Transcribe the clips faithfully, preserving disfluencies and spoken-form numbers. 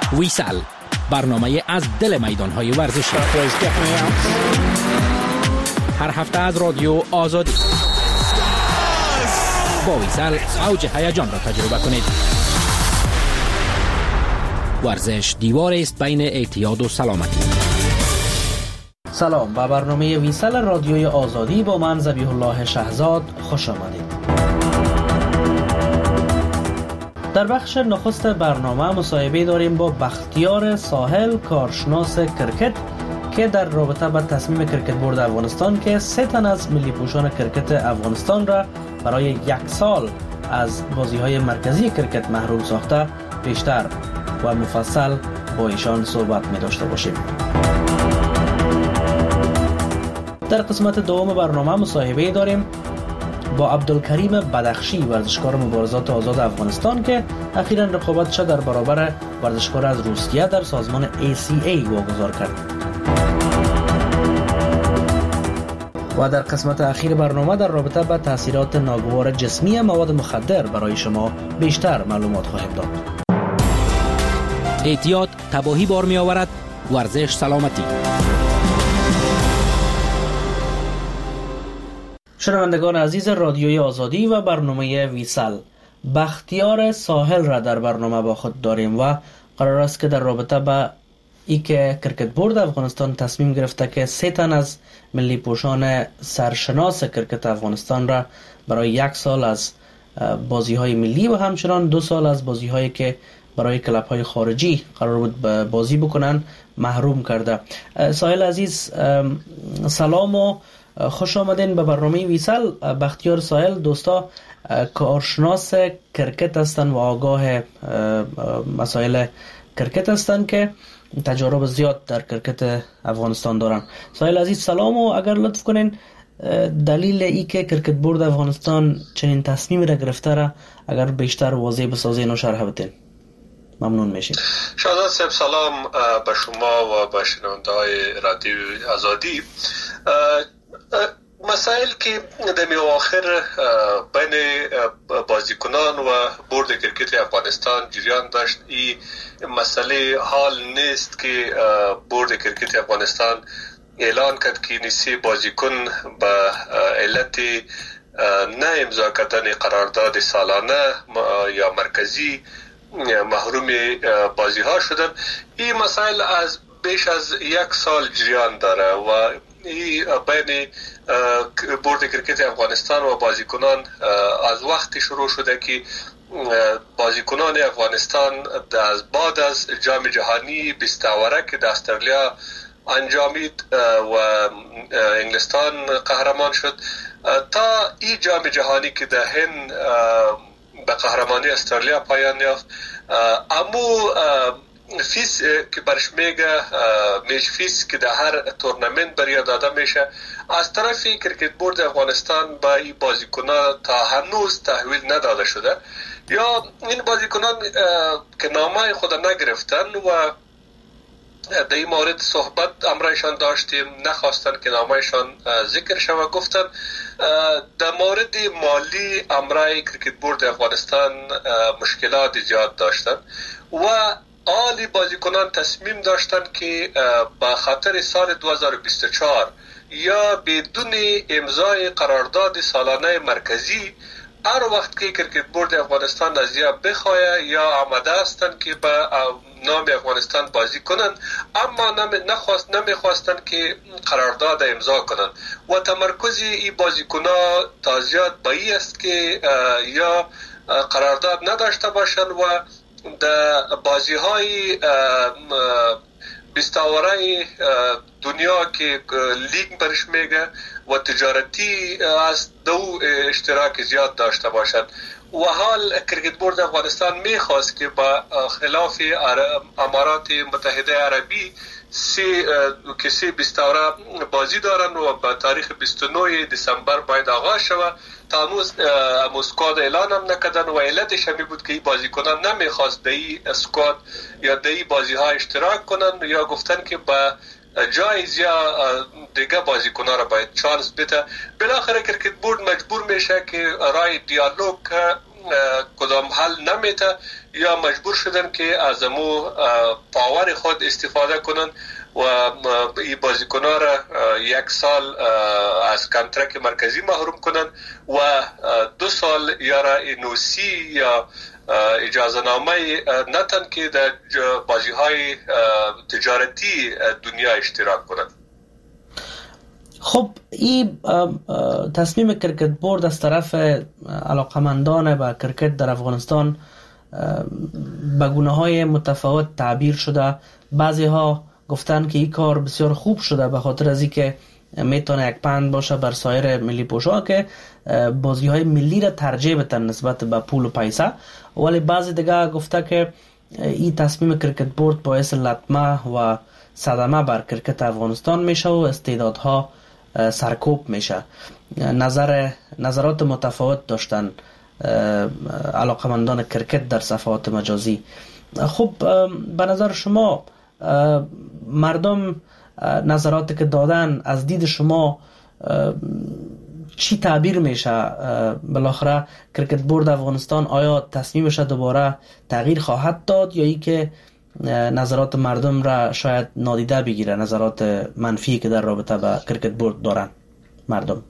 ویسال، برنامه از دل میدان‌های ورزشی. هر هفته از رادیو آزادی. با ویسال اوج هیجان را تجربه کنید. ورزش دیوار است بین اعتیاد و سلامتی. سلام، به برنامه ویسال رادیوی آزادی با من ذبیح الله شهزاد خوش آمدید. در بخش نخست برنامه مصاحبه داریم با بختیار ساحل، کارشناس کرکت، که در رابطه با تصمیم کرکت بورد افغانستان که سه تن از ملی پوشان کرکت افغانستان را برای یک سال از بازی‌های مرکزی کرکت محروم ساخته بیشتر و مفصل با ایشان صحبت می داشته باشیم. در قسمت دوم برنامه مصاحبه داریم با عبدالکریم بدخشی، ورزشکار مبارزات آزاد افغانستان که اخیراً رقابتش در برابر ورزشکار از روسیه در سازمان ای سی ای واگذار کرد. و در قسمت اخیر برنامه در رابطه با تاثیرات ناگوار جسمی مواد مخدر برای شما بیشتر معلومات خواهیم داد. اعتیاد تباهی بار می آورد، ورزش سلامتی. شنوندگان عزیز رادیوی آزادی و برنامه ویسال، بختیار ساحل را در برنامه با خود داریم و قرار است که در رابطه با ای که کرکت بورد افغانستان تصمیم گرفته که سه تن از ملی پوشان سرشناس کرکت افغانستان را برای یک سال از بازی های ملی و همچنان دو سال از بازی هایی که برای کلاب های خارجی قرار بود بازی بکنن محروم کرده. ساحل عزیز سلام و خوش آمدین به برنامه ویسال. بختیار ساحل دوستا کارشناس کرکت هستند و آگاه مسائل کرکت هستند که تجارب زیاد در کرکت افغانستان دارن. ساحل عزیز سلام و اگر لطف کنین دلیل ای که کرکت بورد افغانستان چنین تصمیم را گرفته را اگر بیشتر واضح بسازین و شرح بدین ممنون میشیم. شهزاد صاحب سلام به شما و به شنونده‌های رادیو آزادی. مسائل که در اواخر بین بازیکنان و بورد کرکت افغانستان جریان داشت، این مسئله حال نیست که بورد کرکت افغانستان اعلان کرد که نیسی بازیکن به علت نه امضا کردن قرارداد سالانه یا مرکزی محروم بازی ها شدن. این مسائل از بیش از یک سال جریان داره و این بین بورد کرکت افغانستان و بازیکنان از وقتی شروع شده که بازیکنان افغانستان از بعد از جام جهانی بیست اوره که در استرالیا انجامید و انگلستان قهرمان شد تا این جام جهانی که در هند به قهرمانی استرالیا پایان یافت، امو فیس که برش میگه میش فیس که در هر تورنمنت برای داده میشه از طرف کرکت بورد افغانستان با این بازیکنان تا هنوز تحویل نداده شده، یا این بازیکنان که نامه خود نگرفتن و در این مورد صحبت امرایشان داشتیم، نخواستن که نامهشان ذکر شود. گفتن در مورد مالی امرای کرکت بورد افغانستان مشکلات زیاد داشتن و آلی بازیکنان تصمیم داشتن که با خاطر سال دو هزار و بیست و چهار یا بدون امضای قرارداد سالانه مرکزی هر وقت که کرکت بورد افغانستان از یا بخواه یا آمده هستند که به نام افغانستان بازی کنند، اما نخواست نمیخواستن که قرارداد امضا کنند و تمرکز این بازیکنان تا زیاد به این است که یا قرارداد نداشته باشند و در بازی های بیستاوره دنیا که لیگ برش میگه و تجارتی از دو اشتراک زیاد داشته باشد و حال کرکت بورد افغانستان میخواست که با خلاف امارات متحده عربی سی کسی بیستاوره بازی دارن و با تاریخ بیست و نه دسامبر باید آغاز شود. تا هنوز اسکواد اعلان هم نکردن و علتش همی بود که این بازیکنان نمیخواست در این اسکواد یا در این بازی ها اشتراک کنن یا گفتن که با جایز یا دیگه بازیکنان را باید چانس بده. بالاخره کرکت بورد مجبور میشه که رای دیالوگ کدام حل نمیده یا مجبور شدن که از امو پاور خود استفاده کنن و این بازیکن‌ها را یک سال از کانترکت مرکزی محروم کنن و دو سال یا را نوسی یا اجازه نامه نتن که در بازی های تجارتی دنیا اشتراک کنن. خب این تصمیم کرکت بورد از طرف علاقمندان به کرکت در افغانستان به گونه های متفاوت تعبیر شده. بعضی ها گفتن که این کار بسیار خوب شده به خاطر از اینکه میتونه یک پند باشه بر سایر ملی پوشا که بازی های ملی را ترجیح بدن نسبت به پول و پیسه، ولی بعضی دیگه گفته که این تصمیم کرکت بورد باعث لطمه و صدمه بر کرکت افغانستان میشه و استعدادها سرکوب میشه. نظر نظرات متفاوت داشتن علاقمندان کرکت در صفحات مجازی. خب به نظر شما مردم نظراتی که دادن از دید شما چی تعبیر میشه؟ بالاخره کرکت بورد افغانستان آیا تصمیمش دوباره تغییر خواهد داد یا ای که نظرات مردم را شاید نادیده بگیره، نظرات منفی که در رابطه با کرکت بورد دارن مردم؟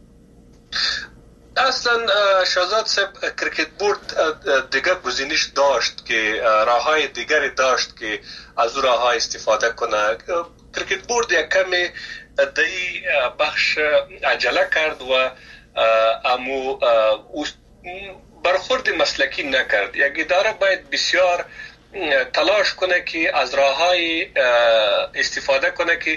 اصلا شهزاد صاحب کرکت بورد دیگر گزینش داشت که راههای دیگری داشت که از او راهها استفاده کنه. کرکت بورد یک کمی دی بخش عجله کرد و امو برخورد مسلکی نکرد. یک اداره باید بسیار تلاش کنه که از راههای استفاده کنه که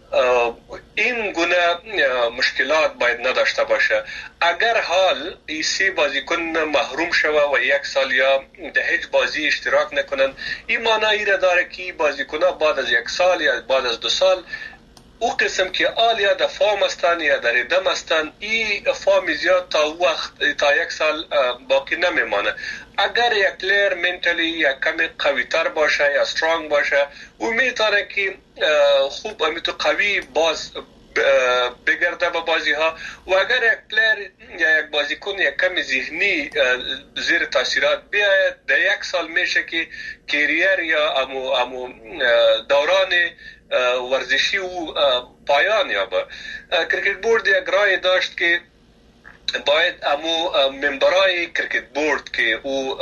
این گونه مشکلات باید نداشته باشه. اگر حال این سه بازیکن محروم شوه و یک سال یا در هیچ بازی اشتراک نکنن، این معنی را داره که بازیکن‌ها بعد از یک سال یا بعد از دو سال او قسم که آل یا در فارم هستن یا در ادم هستن، این فارم زیاد تا وقت تا یک سال باقی نمیمانه. اگر یک پلیر منتالی یا کمی قوی تر باشه یا سترانگ باشه، او میتونه که خوب امیتو قوی باز بگرده با بازی ها. و اگر یک پلیر یا یک بازیکن یک کمی ذهنی زیر تاثیرات بیاید، در یک سال میشه که کریر یا امو, امو دوران ورزشی و پایان یابه. کرکت بورد یک رای داشت که باید امو ممبرای کرکت بورد که او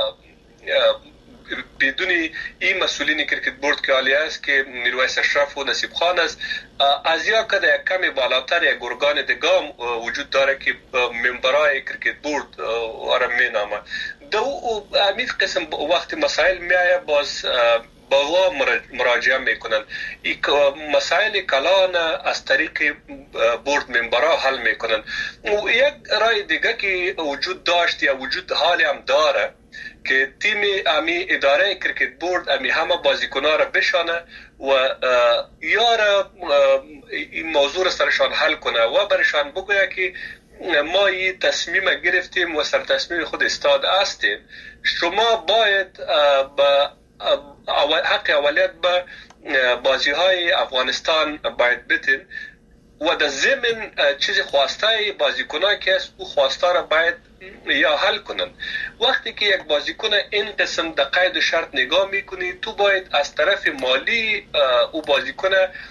بدون این مسئولین کرکت بورد که عالی است که میرویس اشرف و نصیب خان است، از یا که یک کمی بالاتر یک ارگان دیگه وجود داره که ممبرای کرکت بورد آره می نامه. دو امید قسم وقت مسائل میایه باز با او مراجعه میکنن. این مسائل کلان از طریق بورد ممبرها حل میکنن. و یک رای دیگه که وجود داشت یا وجود حالی هم داره که تیم امی اداره کرکت بورد امی همه بازیکن‌ها را بشانه و یارا این موضوع را سرشان حل کنه و برشان بگویه که ما این تصمیم گرفتیم و سر تصمیم خود استاد هستیم. شما باید با حق اولیت به بازی های افغانستان باید بتین و در ضمن چیز خواسته بازیکنان که است او خواسته را باید یا حل کنن. وقتی که یک بازیکن این قسم در قید و شرط نگاه میکنی، تو باید از طرف مالی او بازیکن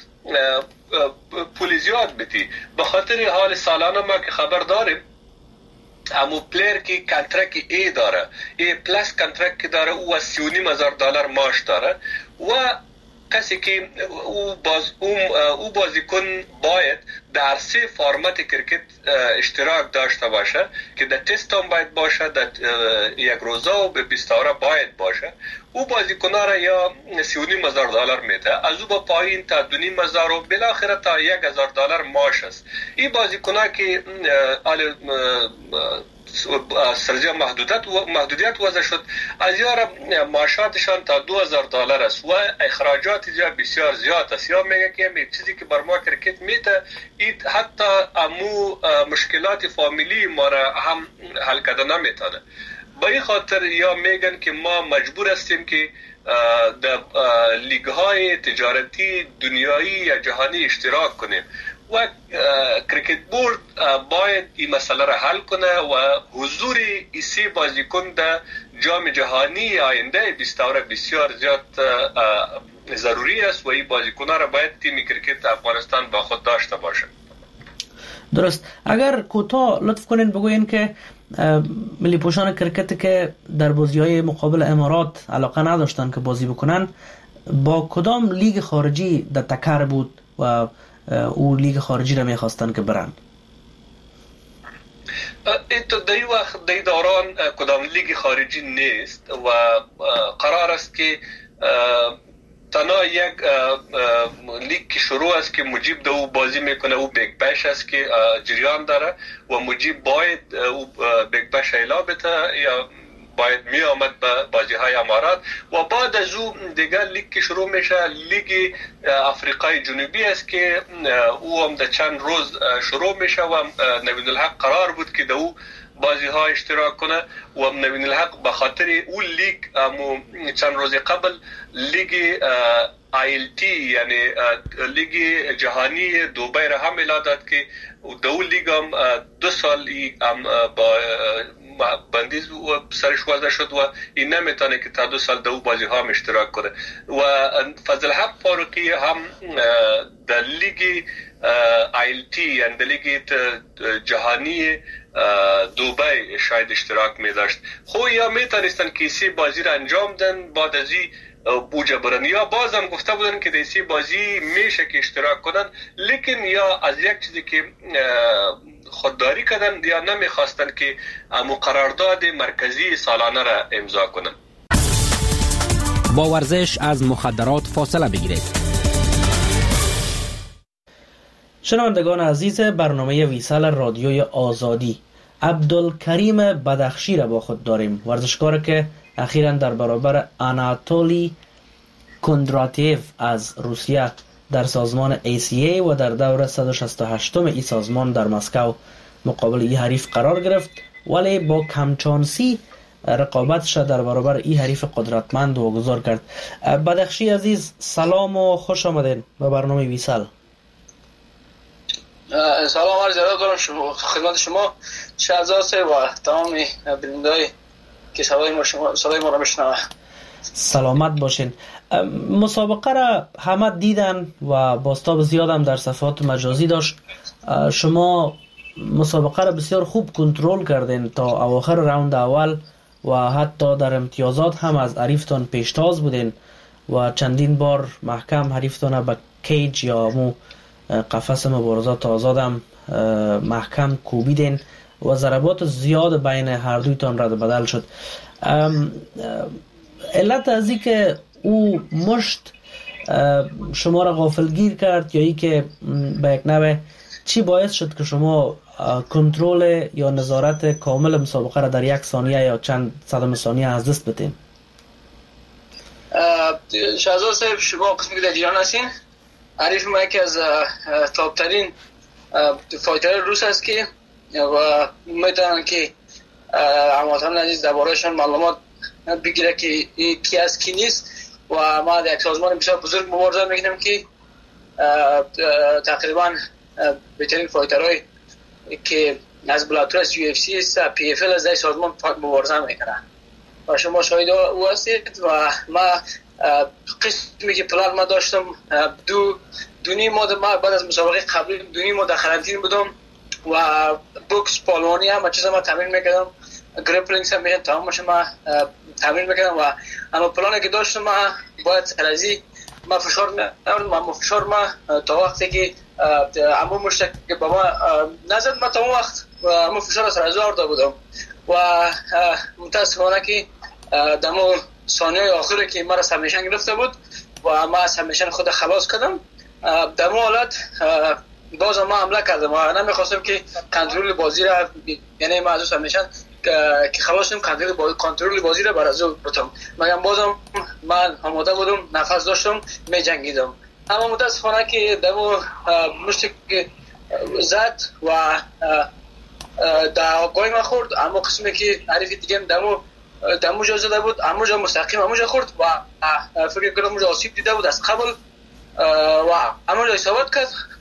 پول زیاد بدی. به خاطر حال سالانه ما که خبر داریم امو پلیر که کانترکت ای داره، ای پلاس کانترکت داره، او از سی و نیم هزار دلار معاش داره و کسی که او باز او بازیکن باید در سه فرمت کرکت اشتراک داشته باشه که در تست هم باید باشه، در یک روزه و به بیست اوره باید باشه. او بازیکن‌ها را یا سی و نیم هزار دلار میده، از او با پایین تا دو نیم هزار و بالاخره تا یک هزار دلار معاش است. این بازیکن‌ها که آل سرزی محدودیت و محدودیت وضع شد، از یار معاشاتشان تا دو هزار دلار است و اخراجات جا بسیار زیاد است. یا میگه که می چیزی که بر ما کرکت میده این حتی امو مشکلات فامیلی ما را هم حل کرده نمیتونه. با این خاطر یا میگن که ما مجبور هستیم که در لیگ های تجارتی دنیایی یا جهانی اشتراک کنیم و کریکت بورد باید این مسئله را حل کنه و حضور ایسی بازیکن در جام جهانی آینده بیست بسیار زیاد ضروری است و این بازیکن‌ها را باید تیم کریکت افغانستان با خود داشته باشه. درست. اگر کوتاه لطف کنین بگوین که ملی پوشان کرکت که در بازی‌های مقابل امارات علاقه نداشتن که بازی بکنن، با کدام لیگ خارجی در تکر بود و او لیگ خارجی را میخواستن که برن؟ ایتو در وقت در دوران کدام لیگ خارجی نیست و قرار است که تنها یک لیگ که شروع است که مجیب دو بازی میکنه، او بیگ بش است که جریان داره و مجیب باید او بیگ بش اعلام بده یا باید می آمد به بازی های امارات و بعد از او دیگر لیگ که شروع میشه لیگ افریقای جنوبی است که او هم در چند روز شروع میشه و نوین الحق قرار بود که در او بازی ها اشتراک کنه و نوین الحق به خاطر اون لیگ چند روز قبل لیگ آی ال تی یعنی لیگ جهانی دوبای را هم اعلام داد که دو لیگ هم دو سال هم با بندیز و سرش وضع شد و این نمیتونه که تا دو سال دو بازی ها هم اشتراک کنه و فضل حق فاروقی هم در لیگ آی ال تی یعنی در لیگ جهانی دوبای شاید اشتراک می داشت. خو یا میتونستن که سی بازی را انجام دن بعد از این بوجه برن یا باز هم گفته بودن که در سی بازی میشه که اشتراک کنن، لیکن یا از یک چیزی که خودداری کردن یا نمیخواستن که قرارداد مرکزی سالانه را امضا کنن. با ورزش از مخدرات فاصله بگیرید. شنوندگان عزیز برنامه ویسال رادیوی آزادی، عبدالکریم بدخشی را با خود داریم، ورزشکار که اخیراً در برابر آناتولی کندراتیف از روسیه در سازمان ای سی ای و در دور صد و شصت و هشتم ای سازمان در مسکو مقابل ای حریف قرار گرفت، ولی با کمچانسی رقابتش در برابر ای حریف قدرتمند واگذار کرد. بدخشی عزیز سلام و خوش آمدین به برنامه ویسال. سلام عرض دارم شما خدمت شما شهزاد صاحب و تمام بینندگان که صدای ما شما صدای ما را میشنوند. سلامت باشین. مسابقه را همه دیدن و بازتاب زیادم در صفحات مجازی داشت. شما مسابقه را بسیار خوب کنترل کردین تا اواخر راوند اول و حتی در امتیازات هم از حریفتان پیشتاز بودین و چندین بار محکم حریفتان به کیج یا مو قفس مبارزات آزادم محکم کوبیدین و ضربات زیاد بین هر دویتان رد بدل شد. علت از این که او مشت شما را غافلگیر کرد یا ای که به یک نوع چی باعث شد که شما کنترل یا نظارت کامل مسابقه را در یک ثانیه یا چند صدم ثانیه از دست بدین؟ شهزاد صاحب شما قسمی که در جیران هستین عریف ما یکی از تاپترین فایتر روس است که و میتونن که هموطنان عزیز دربارهشان معلومات بگیره که کی است کی نیست و ما در یک سازمان بسیار بزرگ مبارزه میکنیم که تقریبا بهترین فایترهای که از بلاتور از یو اف سی است پی اف ال از در سازمان مبارزه میکنن و شما شاهد او هستید و ما قسمی که پلان ما داشتم دو دونی ما بعد از مسابقه قبلی دونی ما در قرنطینه بودم و بوکس پالوانی هم چیزا ما تمرین میکردم، گریپلینگ هم میگن تمامش ما تمرین میکردم و اما پلانی که داشتم ما باید سرازی ما فشار ما فشار ما تا وقتی که امو مشتک که با ما نزد ما تا وقت امو فشار سرازی آورده بودم و متاسفانه که دمو ثانیه آخری که مرا سمیشن گرفته بود و ما سمیشن خود خلاص کردم. در اون حالت باز ما حمله کردم و نمیخواستم که کنترل بازی را یعنی ما از سمیشن که خلاص شدم کنترل بازی کنترل بازی را بر از بردم مگم بازم من آماده بودم نفس داشتم می جنگیدم اما متاسفانه که در اون مشت زد و در آقای من خورد اما قسمی که حریف دیگه در دمو جا زده بود امو جا مستقیم امو جا خورد و فکر کنم امو جا آسیب دیده بود از قبل و امو جا اصابت کرد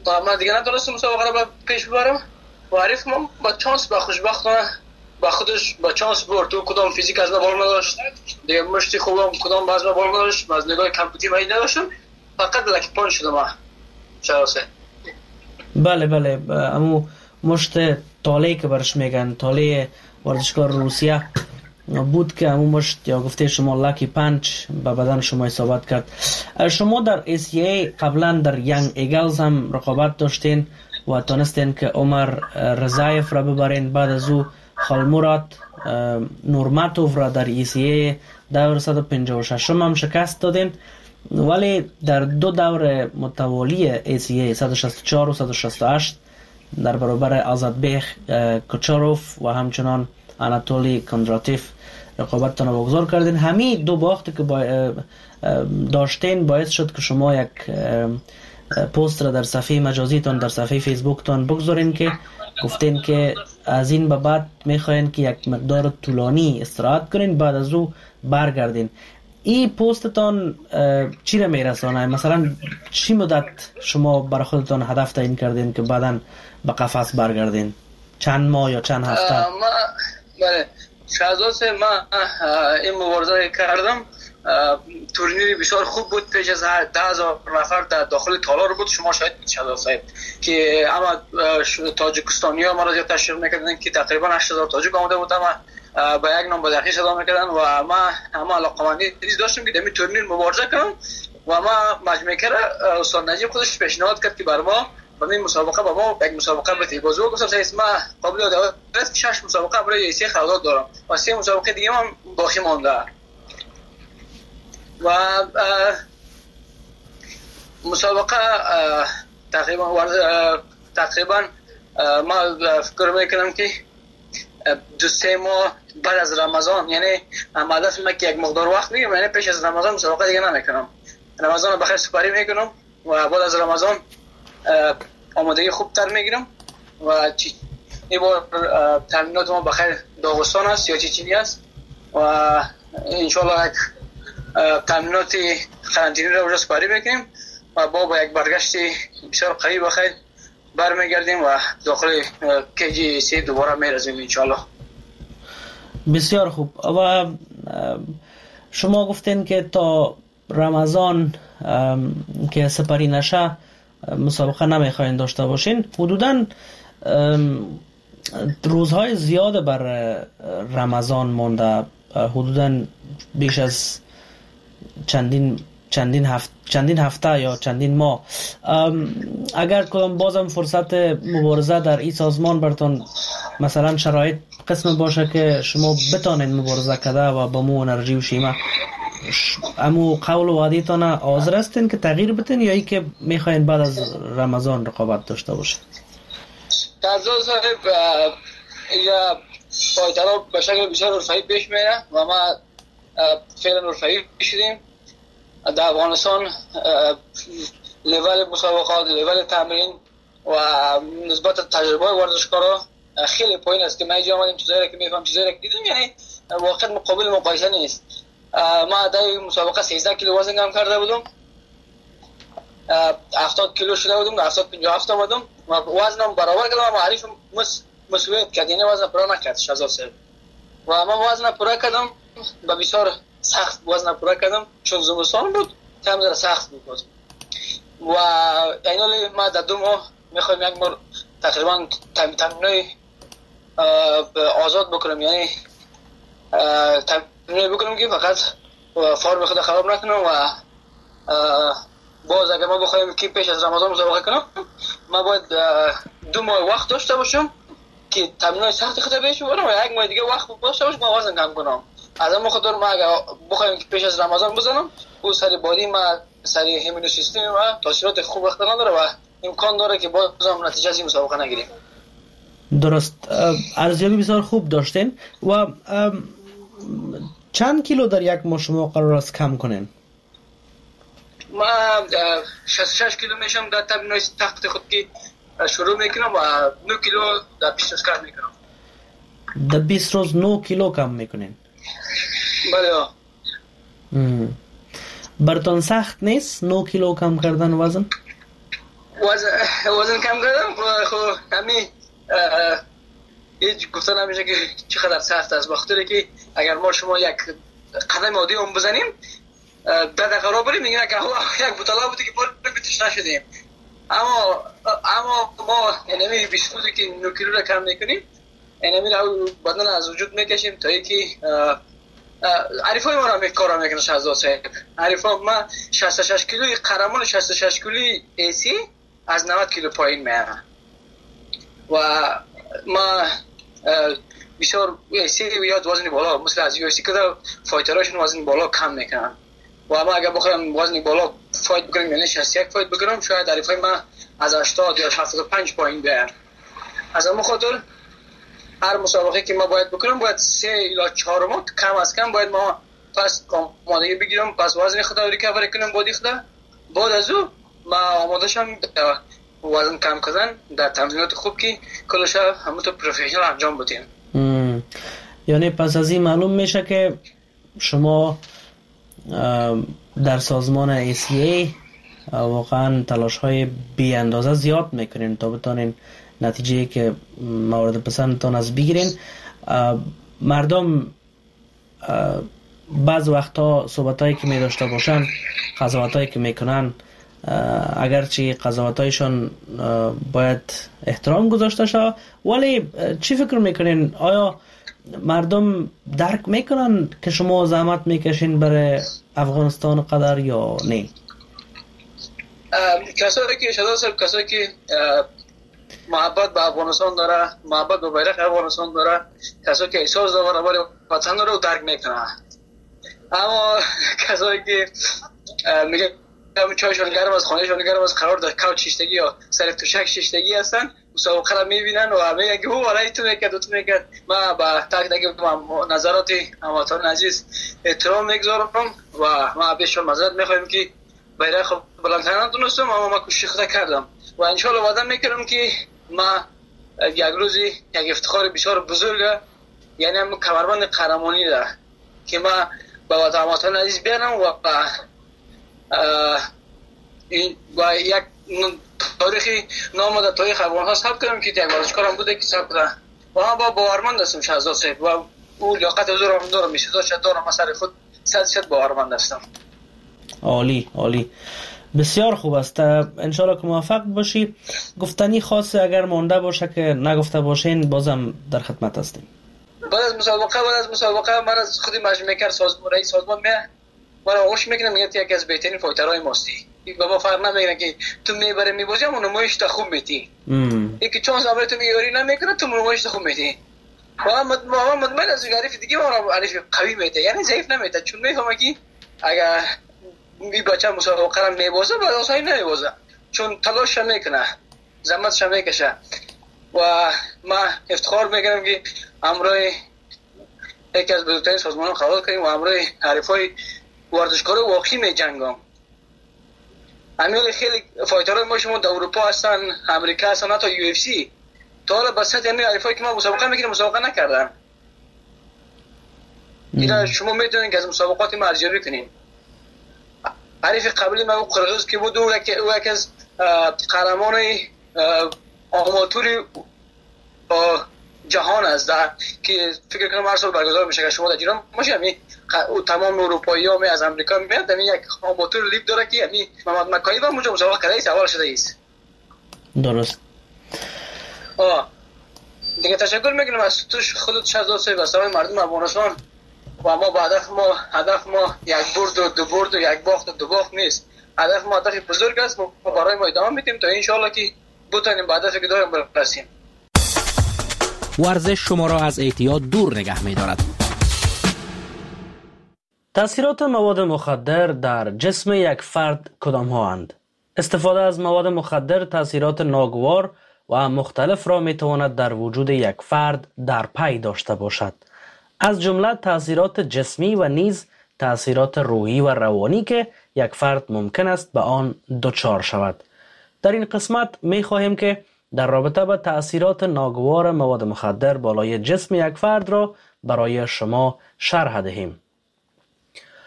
و من دیگه نتونستم مسابقه رو پیش ببرم و حریف من با چانس با خوشبختانه با خودش با چانس برد. تو کدام فیزیک از ما بال نداشت، دیگه مشتی خوبم کدام باز ما بال نداشت، از نگاه کمپیوتری من نداشتم، فقط لکی پوینت شدم ما شراسه. بله بله امو مشت تاله که برش میگن تاله ورزشکار روسیه بود که امو مشت یا گفته شما لکی پنچ به بدن شما اصابت کرد. شما در ای سی ای قبلا در ینگ ایگلز هم رقابت داشتین و تونستین که عمر رضایف را ببرین، بعد از او خالمورات نورماتوف را در ای سی ای دور صد و پنجاه و شش هم شکست دادین، ولی در دو دور متوالی ای سی ای صد و شصت و چهار و صد و شصت و هشت در برابر آزادبیخ کوچاروف و همچنان آناتولی کندراتیف رقابتتان را بگذار کردین. همین دو باخت که با داشتین باعث شد که شما یک پست را در صفحه مجازیتان در صفحه فیسبوکتان بگذارین که گفتین که از این به بعد میخواین که یک مقدار طولانی استراحت کنین، بعد از او برگردین. این پستتان چی را میرسانه؟ مثلا چی مدت شما برای خودتان هدف تعیین کردین که بعداً به قفس برگردین؟ چند ماه یا چند هفته؟ ما بله شازوسه ما این مبارزه کردم. تورنیری بسیار خوب بود، پیش از ده هزار نفر در داخل تالار بود. شما شاید شادو صاحب که اما تاجیکستانی ها ما را زیاد تشویق میکردن که تقریبا هشت هزار تاجیک آمده بود، اما با یک نام بدرخی صدا میکردن و ما اما علاقمندی داشتیم که در این تورنیر مبارزه کنم و ما مجموعه را استاد نجیب خودش پیشنهاد کرد که بر ما با این مسابقه با ما یک مسابقه بده. بازو گفتم سه اسم قابل دعوت است که شش مسابقه برای ایسی خالداد دارم و سه مسابقه دیگه هم باقی مونده و مسابقه تقریبا تقریبا ما فکر میکنم که دو سه ماه بعد از رمضان، یعنی هدف من که یک مقدار وقت میگیرم، یعنی پیش از رمضان مسابقه دیگه نمیکنم. رمضان رو بخیر سپاری میکنم و بعد از رمضان آمادگی خوب تر میگیرم و این بار تمرینات ما بخیر داغستان است یا چیچینی است و انشالله یک تمرینات قرنطینه رو اونجا سپاری میکنیم و با با یک برگشتی بسیار قریب بخیر برمیگردیم و داخل کیجی سی دوباره میرزیم انشالله. بسیار خوب. و شما گفتین که تا رمضان که سپاری نشه مسابقه نمیخواین داشته باشین. حدوداً روزهای زیاد بر رمضان مونده، حدوداً بیش از چندین چندین هفته چندین هفته یا چندین ماه. اگر کدام بازم فرصت مبارزه در این سازمان برتون مثلا شرایط قسم باشه که شما بتانین مبارزه کرده و با مو انرژی و شیمه، امو قول و عادیتان حاضر هستین که تغییر بتین یا ای که میخواین بعد از رمضان رقابت داشته باشه؟ تازه صاحب یا پایترها به شکل بسیار رفعی پیش میره و ما فعلا رفعی شدیم در افغانستان. لیول مسابقات، لیول تمرین و نسبت تجربه ورزشکارا خیلی پایین است که من اینجا آمدیم چیزایی که میفهم چیزایی که دیدم، یعنی واقعا مقابل مقایسه نیست. ما در مسابقه سیزده کیلو وزن کم کرده بودم، هفتاد کیلو شده بودم، هفتاد پنجاه و هفت آمدم و وزنم برابر کردم و حریفم مساویت کرد، یعنی وزن پورا نکرد شازاد صاحب و من وزن پورا کردم با بسیار سخت وزن پورا کردم چون زمستان بود کم در سخت بود و اینالی ما در دو ماه میخوایم یک بار تقریبا تمرینای آزاد بکنم، یعنی تمرینای بکنم که فقط فرم خود خراب نکنم و باز اگر ما بخوایم که پیش از رمضان مسابقه کنم ما باید دو ماه وقت داشته باشم که تمرینای سخت خود پیش ببرم و یک ماه دیگه وقت داشته باشم ما وزن کم کنم. از اون خاطر ما اگر بخوایم که پیش از رمضان بزنم او سری بادی ما سری ایمون سیستم و تاثیرات خوب وقت نداره و امکان داره که بازم نتیجه از این مسابقه نگیریم. درست. ارزیابی بسیار خوب داشتین و چند کیلو در یک ماه شما قرار است کم کنین؟ ما شصت و شش کیلو میشم در تمرینات سخت خود که شروع میکنم و نه کیلو در بیست روز کم میکنم. در بیست روز نه کیلو کم میکنین؟ بله. برتون سخت نیست نه کیلو کم کردن وزن؟ وزن وزن کم کردم. خب همین یه گفتن همیشه که چقدر سخت است، بخاطر که اگر ما شما یک قدم عادی هم بزنیم ده دقیقه را بریم میگن که یک بوتلا بوده که ما بتش نشدیم، اما اما ما اینمی بیست روزی که نه کیلو را کم میکنیم اینمی رو بدن از وجود میکشیم تا اینکه عریفای ما را میکارا میکنه. شهزاد صاحب عریفا ما شصت و شش کیلوی قهرمان شصت و شش کیلوی ایسی از نود کیلو پایین میارم و ما بسیار ایسی یاد وزن بالا مثل از یو اف سی که فایتراشون وزن بالا کم میکنن و ما اگر بخوایم وزن بالا فایت بکنیم یعنی شصت و یک فایت بکنم شاید عریفای ما از هشتاد یا هفتاد و پنج پایین بیار. از اون خاطر هر مسابقه که ما باید بکنم باید سه الی چهار ماه کم از کم باید ما پس آمادگی بگیرم، پس وزن خدا ریکاور کنم بودی خدا، بعد از او ما آماده شم وزن کم کردن در تمرینات خوب که کلش همون تو پروفشنال انجام بدیم. یعنی پس از این معلوم میشه که شما در سازمان ای سی ای واقعا تلاش های بی اندازه زیاد میکنین تا بتانین نتیجه که مورد پسندتان از بگیرین. مردم بعض وقتا صحبت هایی که می داشته باشن، قضاوت هایی که میکنن، اگرچه قضاوت هایشان باید احترام گذاشته شد، ولی چی فکر میکنین؟ آیا مردم درک میکنن که شما زحمت میکشین برای افغانستان قدر یا نه؟ کسایی که شده صرف کسایی که محبت به افغانستان داره، محبت به بیرق افغانستان داره، کسایی که احساس داره برای وطن داره و درک میکنه. اما کسایی که میگه چایشون گرم از خانهشون گرم از قرار در کوچ شیشتگی یا سر توشک شیشتگی هستن، مسابقه را میبینن و میگن که او والله تو میکرد تو میکرد. ما با تک تک نظرات هموطنان عزیز احترام میگذارم و ما بهشون معذرت میخوایم که بیرق بلندترین دونستم، اما ما کوشش خود کردم و انشالله وعده میکنم که ما یک روزی یک افتخار بسیار بزرگ یعنی هم کمربند قهرمانی داره که ما با هموطنان عزیز بیارم و این و یک تاریخی نام در تاریخ افغانستان ثبت کنم که یک ورزشکارم بوده که ثبت کنه و هم با باورمند هستم شهزاد صاحب و او لیاقت حضورم دارم، میشه دارم ما سر خود صد درصد باورمند هستم. عالی عالی، بسیار خوب است. انشالله که موفق باشی. گفتنی خاصی اگر مونده باشه که نگفته باشین بازم در خدمت هستیم. بعد از مسابقه بعد از مسابقه من از خودی مجمع کرد سازمان رئیس سازمان میاد مرا آغوش میکنه میگه یکی از بهترین فایترهای ماستی. بابا فرق نمیکنه که تو میبره میبازی اون نمایش تا خوب میتی. یکی چون زبر تو میاری نمیکنه تو نمایش تا خوب میتی. و ما مطمئن از حریف دیگه ما حریف قوی میته، یعنی ضعیف نمیته، چون میفهمه که اگر می بچه مسابقه را میبازه بعد آسایی نمیبازه چون تلاش میکنه زحمتش میکشه و ما افتخار میکنم که امروز یکی از بزرگترین سازمان قرار کنیم و امروز حریفای ورزشکار واقعی میجنگم. همین خیلی فایترهای ما شما در اروپا هستن، امریکا هستن، حتی یو اف سی تا حالا بس یعنی حریفایی که ما مسابقه میکنیم مسابقه نکردن. اینا شما میتونین که از مسابقات ما ارزیابی کنین. حریف قبلی ما قرغیز که بود او یکی از قهرمان آماتوری جهان است که فکر کنم هر سال برگزار میشه که شما در ایران باشه. یعنی تمام اروپایی ها می از امریکا میاد، یعنی یک آماتور لیگ داره که یعنی محمد مکایی با اونجا مسابقه کرده است، اول شده است. درست. آه دیگه تشکر میکنم از تو خودت شهزاد صاحب و سلام مردم افغانستان و ما با هدف ما هدف ما یک برد و دو برد و یک باخت و دو باخت نیست. هدف ما هدف بزرگ است، ما برای ما ادامه میدیم تا ان شاء الله که بتونیم به هدفی که داریم برسیم. ورزش شما را از اعتیاد دور نگه می‌دارد. تأثیرات مواد مخدر در جسم یک فرد کدام ها اند؟ استفاده از مواد مخدر تأثیرات ناگوار و مختلف را می‌تواند در وجود یک فرد در پی داشته باشد. از جمله تأثیرات جسمی و نیز تأثیرات روحی و روانی که یک فرد ممکن است به آن دچار شود. در این قسمت می خواهیم که در رابطه با تأثیرات ناگوار مواد مخدر بالای جسم یک فرد را برای شما شرح دهیم.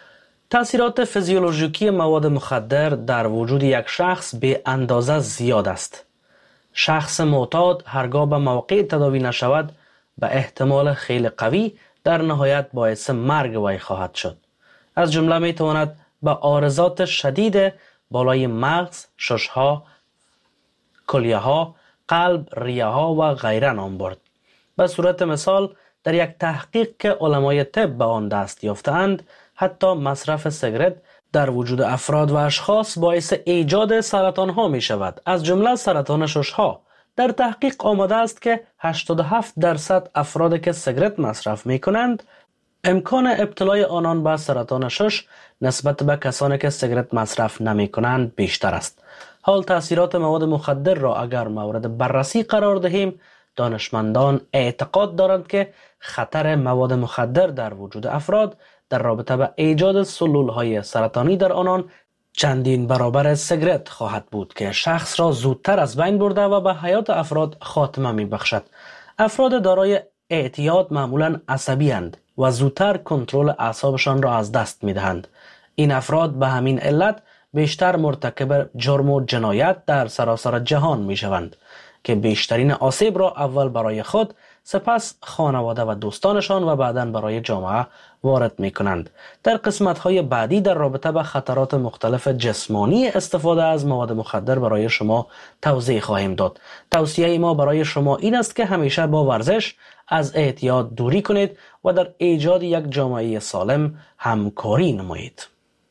تأثیرات فیزیولوژیکی مواد مخدر در وجود یک شخص به اندازه زیاد است. شخص معتاد هرگاه به موقع تداوی نشود به احتمال خیلی قوی در نهایت باعث مرگ وی خواهد شد. از جمله می تواند به عارضات شدید بالای مغز، ششها، کلیه ها، قلب، ریه ها و غیره نام برد. به صورت مثال در یک تحقیق که علمای طب به آن دست یافتند، حتی مصرف سیگارت در وجود افراد و اشخاص باعث ایجاد سرطان ها می شود، از جمله سرطان ششها. در تحقیق آمده است که هشتاد و هفت درصد افرادی که سیگارت مصرف می کنند امکان ابتلای آنان به سرطان شش نسبت به کسانی که سیگارت مصرف نمی کنند بیشتر است. حال تأثیرات مواد مخدر را اگر مورد بررسی قرار دهیم، دانشمندان اعتقاد دارند که خطر مواد مخدر در وجود افراد در رابطه با ایجاد سلولهای سرطانی در آنان چندین برابر سیگارت خواهد بود که شخص را زودتر از بین برده و به حیات افراد خاتمه می بخشد. افراد دارای اعتیاد معمولا عصبی اند و زودتر کنترل اعصابشان را از دست می دهند. این افراد به همین علت بیشتر مرتکب جرم و جنایت در سراسر جهان می شوند که بیشترین آسیب را اول برای خود، سپس خانواده و دوستانشان و بعداً برای جامعه وارد می کنند. در قسمت های بعدی در رابطه با خطرات مختلف جسمانی استفاده از مواد مخدر برای شما توضیح خواهیم داد. توصیه ما برای شما این است که همیشه با ورزش از اعتیاد دوری کنید و در ایجاد یک جامعه سالم همکاری نمایید.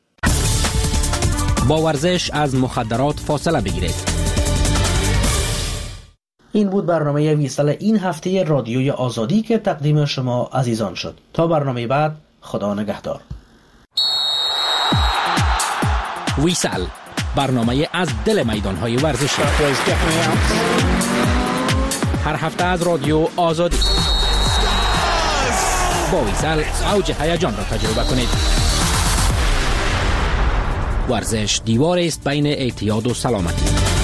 با ورزش از مخدرات فاصله بگیرید. این بود برنامه ویسال این هفته رادیوی آزادی که تقدیم شما عزیزان شد. تا برنامه بعد، خدا نگهدار. ویسال، برنامه از دل میدانهای ورزشی. هر هفته از رادیو آزادی. با ویسال اوج هیجان را تجربه کنید. ورزش دیواری است بین اعتیاد و سلامتی.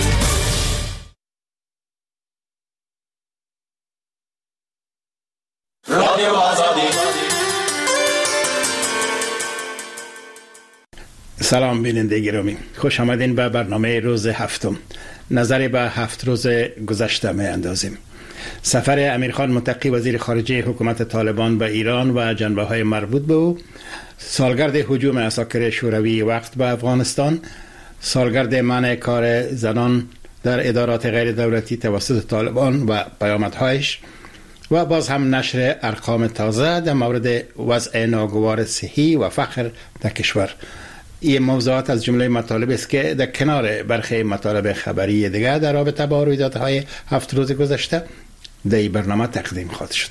رادیو آزادی. سلام بیننده گرامی، خوش آمدین به برنامه روز هفتم. نظری به هفت روز گذشته می اندازیم. سفر امیرخان متقی وزیر خارجه حکومت طالبان به ایران و جنبه های مربوط به او، سالگرد هجوم عساکر شوروی وقت به افغانستان، سالگرد منع کار زنان در ادارات غیر دولتی توسط طالبان و پیامدهایش، و باز هم نشر ارقام تازه در مورد وضع ناگوار صحی و فقر در کشور. این موضوعات از جمله مطالب است که در کنار برخی مطالب خبری دیگر در رابطه با رویدادهای هفت روز گذشته در این برنامه تقدیم خواهد شد.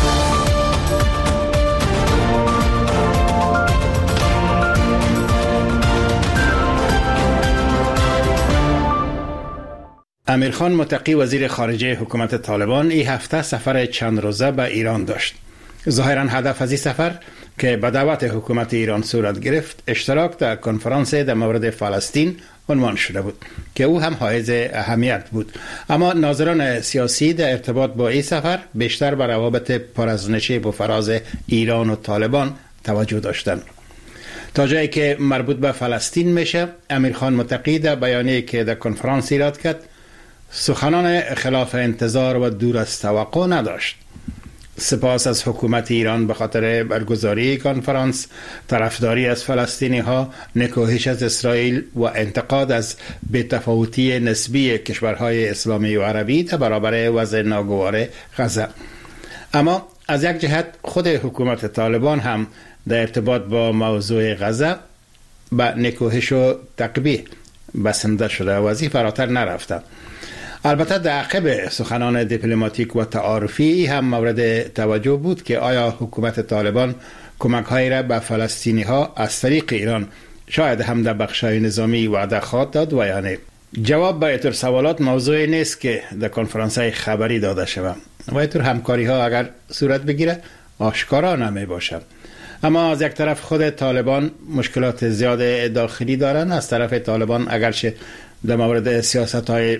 امیرخان متقی وزیر خارجه حکومت طالبان این هفته سفر چند روزه به ایران داشت. ظاهرا هدف از این سفر که به دعوت حکومت ایران صورت گرفت، اشتراک در کنفرانس در مورد فلسطین عنوان شده بود که او هم حائز اهمیت بود. اما ناظران سیاسی در ارتباط با این سفر بیشتر به روابط پر از نشیب و فراز ایران و طالبان توجه داشتند. تا جایی که مربوط به فلسطین میشه، امیرخان متقی در بیانیه‌ای که در کنفرانس ایراد کرد سخنان خلاف انتظار و دور از توقع نداشت. سپاس از حکومت ایران به خاطر برگزاری کنفرانس، طرفداری از فلسطینی ها، نکوهش از اسرائیل و انتقاد از بی‌تفاوتی نسبی کشورهای اسلامی و عربی در برابر وضع ناگوار غزه. اما از یک جهت خود حکومت طالبان هم در ارتباط با موضوع غزه به نکوهش و تقبیح بسنده شده و از این فراتر نرفته. البته در عقب سخنان دیپلماتیک و تعارفی هم مورد توجه بود که آیا حکومت طالبان کمک‌هایی را به فلسطینی ها از طریق ایران شاید هم در بخش‌های نظامی وعده خواهد داد و یا نه. جواب به اینطور سوالات موضوعی نیست که در کنفرانس‌های خبری داده شود و اینطور همکاری ها اگر صورت بگیره آشکارا نمی باشد. اما از یک طرف خود طالبان مشکلات زیاد داخلی دارن. از طرف طالبان اگرچه در مورد سیاست‌های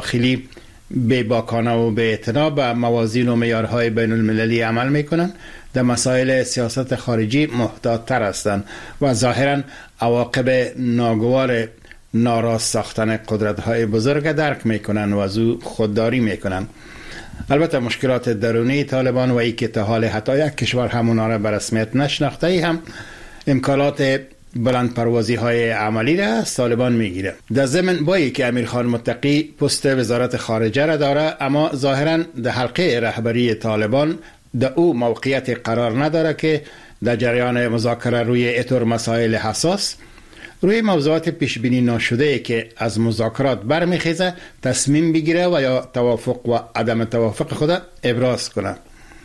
داخلی بی باکانه و بی اعتنا به موازین و معیارهای بین المللی عمل میکنن، در مسائل سیاست خارجی محتاط تر هستند و ظاهراً عواقب ناگوار ناراست ساختن قدرت های بزرگ درک میکنن و از او خودداری میکنن. البته مشکلات درونی طالبان و ای که تا حال حتی یک کشور همونا را به رسمیت نشناخته ای هم امکانات بلند پروازی های عملی را از طالبان میگیره. در ضمن با ای که امیرخان متقی پست وزارت خارجه را داره، اما ظاهرا در حلقه رهبری طالبان در او موقعیت قرار نداره که در جریان مذاکره روی اطور مسائل حساس روی موضوعات پیش بینی ناشده که از مذاکرات برمیخیزه تصمیم بگیره و یا توافق و عدم توافق خود ابراز کنه.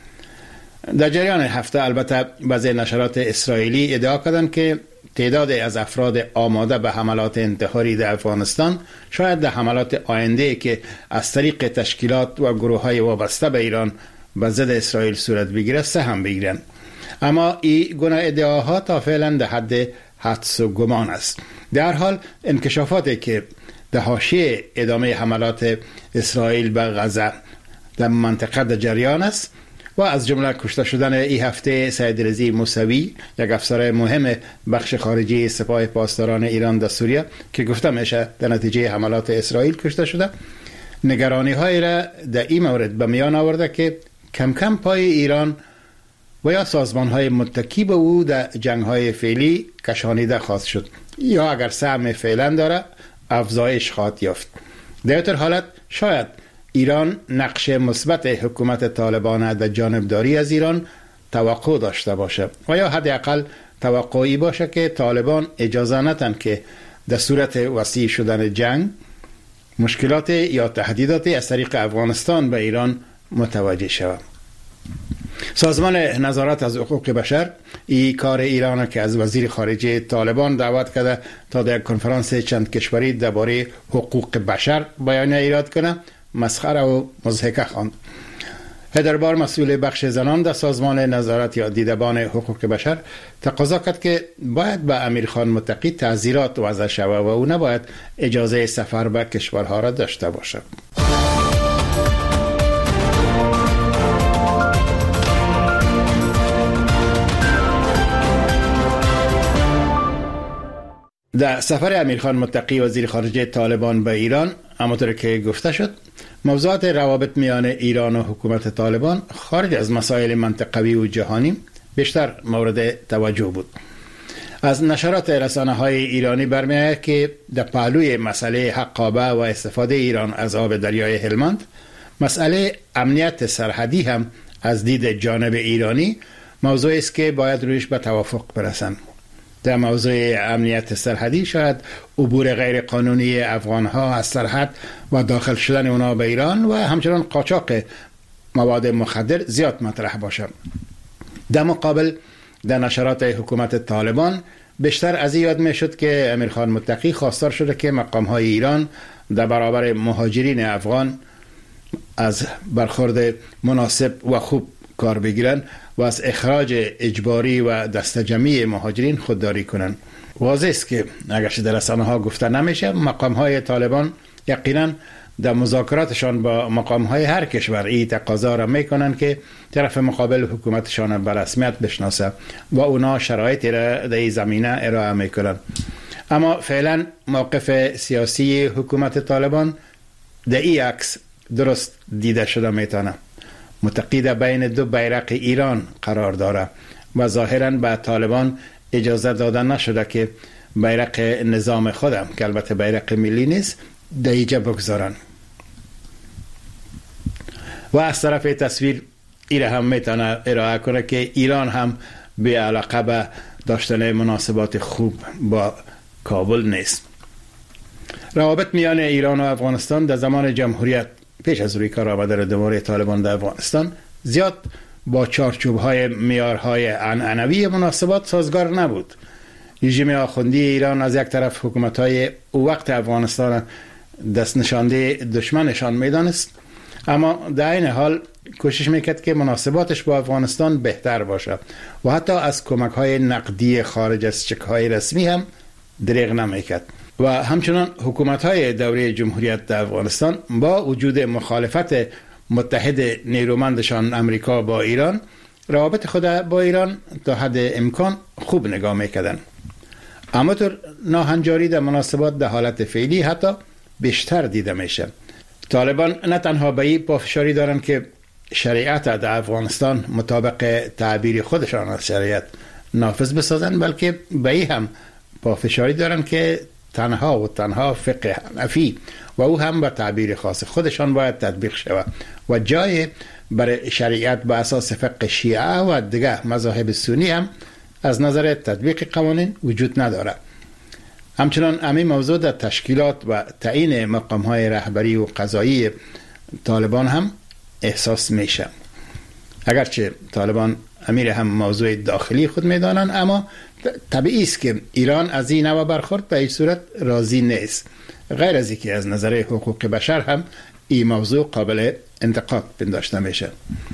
در جریان هفته البته بعضی نشرات اسرائیلی ادعا کردند که تعداد از افراد آماده به حملات انتحاری در افغانستان شاید در حملات آینده که از طریق تشکیلات و گروه های وابسته به ایران به ضد اسرائیل صورت بگیره سهم بگیرند. اما این گونه ادعاها تا فعلا در حد حدس و گمان است. در حال انکشافاتی که در حاشیه ادامه حملات اسرائیل به غزه در منطقه در جریان است و از جمله کشته شدن این هفته سید رضی موسوی، یک افسر مهم بخش خارجی سپاه پاسداران ایران در سوریه که گفته میشه در نتیجه حملات اسرائیل کشته شده، نگرانی های را در این مورد به میان آورده که کم کم پای ایران و یا سازمان های متکی به او در جنگ های فعلی کشانیده خواهد شد یا اگر سهم فعلا داره افزایش خواهد یافت. در این حالت شاید ایران نقش مثبت حکومت طالبان در جانبداری از ایران توقع داشته باشه و یا حداقل توقعی باشه که طالبان اجازه ندن که در صورت وسیع شدن جنگ مشکلات یا تهدیدات از طریق افغانستان به ایران متوجه شود. سازمان نظارت از حقوق بشر این کار ایران که از وزیر خارجه طالبان دعوت کرده تا در کنفرانس چند کشوری درباره حقوق بشر بیانیه ایراد کنه مسخره و مضحکه خواند. هدربار مسئول بخش زنان در سازمان نظارت یا دیدبان حقوق بشر تقاضا کرد که باید به امیرخان متقی تعزیرات وضع شود و او نباید اجازه سفر به کشورها را داشته باشد. در سفر امیرخان متقی وزیر خارجه طالبان به ایران، همانطور که گفته شد، موضوعات روابط میان ایران و حکومت طالبان خارج از مسائل منطقوی و جهانی بیشتر مورد توجه بود. از نشرات رسانه های ایرانی برمی‌آید که در پهلوی مسئله حقابه و استفاده ایران از آب دریای هلمند، مسئله امنیت سرحدی هم از دید جانب ایرانی موضوعی است که باید رویش به توافق برسند. در موضوع امنیت سرحدی شاید عبور غیر قانونی افغانها از سرحد و داخل شدن اونا به ایران و همچنان قاچاق مواد مخدر زیاد مطرح باشد. در مقابل در نشرات حکومت طالبان بیشتر از این یاد می شد که امیرخان متقی خواستار شده که مقام های ایران در برابر مهاجرین افغان از برخورد مناسب و خوب کار بگیرن و از اخراج اجباری و دستجمعی مهاجرین خودداری کنند. واضح است که اگرچه در رسانه ها گفته نمیشه، مقام های طالبان یقینا در مذاکراتشان با مقام های هر کشور این تقاضا را میکنن که طرف مقابل حکومتشان به رسمیت بشناسه و اونا شرایطی را در این زمینه ارائه میکنن. اما فعلا موقف سیاسی حکومت طالبان در این عکس درست دیده شده میتونه. متقی در بین دو بیرق ایران قرار داره و ظاهراً به طالبان اجازه داده نشده که بیرق نظام خودم که البته بیرق ملی نیست در اینجا بگذارن. و از طرف تصویر ایره هم میتونه ارائه کنه که ایران هم به علاقه به داشتن مناسبات خوب با کابل نیست. روابط میان ایران و افغانستان در زمان جمهوریت پیش از روی کار آمده دوباره طالبان در افغانستان زیاد با چارچوب‌های معیارهای عنعنوی مناسبات سازگار نبود. رژیم آخوندی ایران از یک طرف حکومت‌های او وقت افغانستان دست نشانده دشمنشان میدانست، اما در این حال کوشش میکرد که مناسباتش با افغانستان بهتر باشه و حتی از کمک‌های نقدی خارج از چک‌های رسمی هم دریغ نمیکرد. و همچنان حکومت‌های دوره جمهوریت در افغانستان با وجود مخالفت متحد نیرومندشان امریکا با ایران روابط خود با ایران تا حد امکان خوب نگاه میکردن. اما طور ناهنجاری در مناسبات در حالت فعلی حتی بیشتر دیده میشه. طالبان نه تنها به این پافشاری دارن که شریعت در افغانستان مطابق تعبیر خودشان از شریعت نافذ بسازن، بلکه به این هم پافشاری دارن که تنها و تنها فقه حنفی و او هم به تعبیر خاص خودشان باید تطبیق شود و جای برای شریعت به اساس فقه شیعه و دیگر مذاهب سنی هم از نظر تطبیق قوانین وجود نداره. همچنان همین موضوع در تشکیلات و تعیین مقام‌های رهبری و قضایی طالبان هم احساس میشه. اگرچه طالبان امیر هم موضوع داخلی خود میدانند، اما طبیعی است که ایران از این نوع برخورد به این صورت راضی نیست. غیر از اینکه از نظر حقوق بشر هم این موضوع قابل انتقاد پنداشته میشه.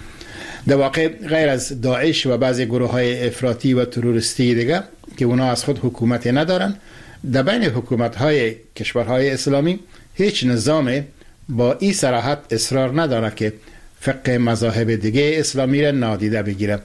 در واقع غیر از داعش و بعضی گروه های افراطی و تروریستی دیگه که اونا از خود حکومتی ندارن، در بین حکومت های کشورهای اسلامی هیچ نظام با این صراحت اصرار نداره که فقه مذاهب دیگه اسلامی را نادیده بگیره.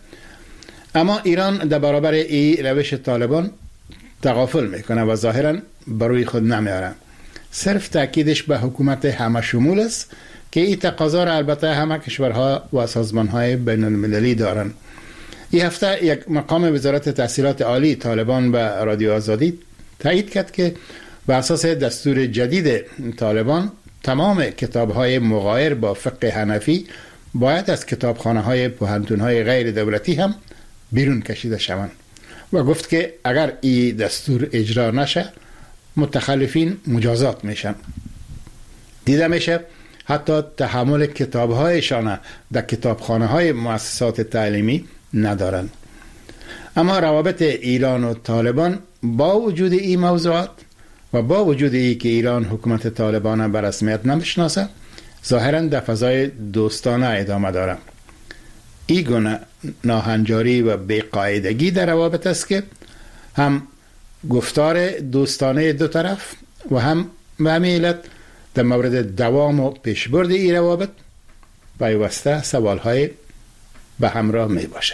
اما ایران در برابر این روش طالبان تغافل میکنه و ظاهرا بروی خود نمیاره. صرف تاکیدش به حکومت همه شمول است که این تقاضا را البته همه کشورها و سازمانهای بین المللی دارن. این هفته یک مقام وزارت تحصیلات عالی طالبان به رادیو آزادی تایید کرد که به اساس دستور جدید طالبان تمام کتاب‌های مغایر با فقه حنفی باید از کتابخانه‌های پوهنتون‌های غیر دولتی هم بیرون کشیده شوند و گفت که اگر این دستور اجرا نشه متخلفین مجازات میشن. دیده میشه حتی تحمل کتاب‌هایشان در کتابخانه‌های مؤسسات تعلیمی ندارن. اما روابط ایران و طالبان با وجود این موضوعات و با وجود ای که ایران حکومت طالبان به رسمیت نمیشناسه، ظاهرا در فضای دوستانه ادامه داره. این گونه ناهنجاری و بی‌قاعدگی در روابط است که هم گفتار دوستانه دو طرف و هم به همین علت در مورد دوام و پیشبرد این روابط پیوسته سوالهای به همراه می باشه.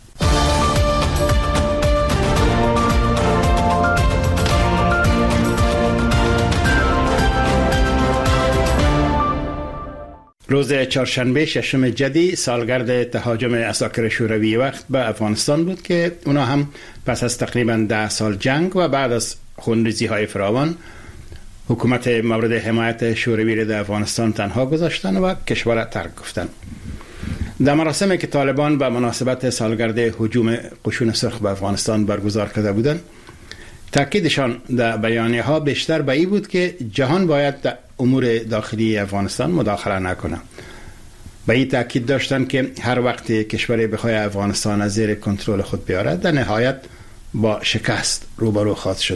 روز چهارشنبه ششم جدی سالگرد تهاجم عساکر شوروی وقت به افغانستان بود که اونا هم پس از تقریبا ده سال جنگ و بعد از خونریزی های فراوان حکومت مورد حمایت شوروی را در افغانستان تنها گذاشتن و کشور را ترک گفتن. در مراسمی که طالبان به مناسبت سالگرد هجوم قشون سرخ به افغانستان برگزار کرده بودند، تاکیدشان در بیانیه ها بیشتر به این بود که جهان باید در امور داخلی افغانستان مداخله نکنه. به این تاکید داشتن که هر وقت کشوری بخواد افغانستان از زیر کنترل خود بیاره در نهایت با شکست روبرو خواهد شد.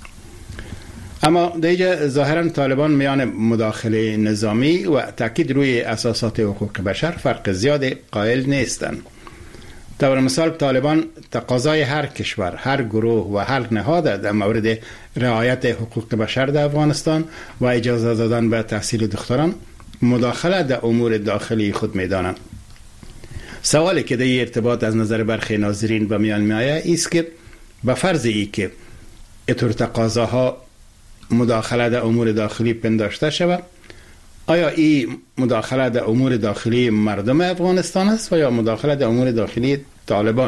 اما در اینجا ظاهرا طالبان میان مداخله نظامی و تاکید روی اساسات حقوق بشر فرق زیاد قائل نیستند. طور مثال طالبان تقاضای هر کشور، هر گروه و هر نهاد در مورد رعایت حقوق بشر در افغانستان و اجازه دادن به تحصیل دختران مداخله در امور داخلی خود میدانند. سوالی که در ارتباط از نظر برخی ناظرین به میان میآید است که به فرض ای که اینطور تقاضاها مداخله در امور داخلی پنداشته شود، آیا این مداخله در امور داخلی مردم افغانستان است و یا مداخله در امور داخلی طالبان؟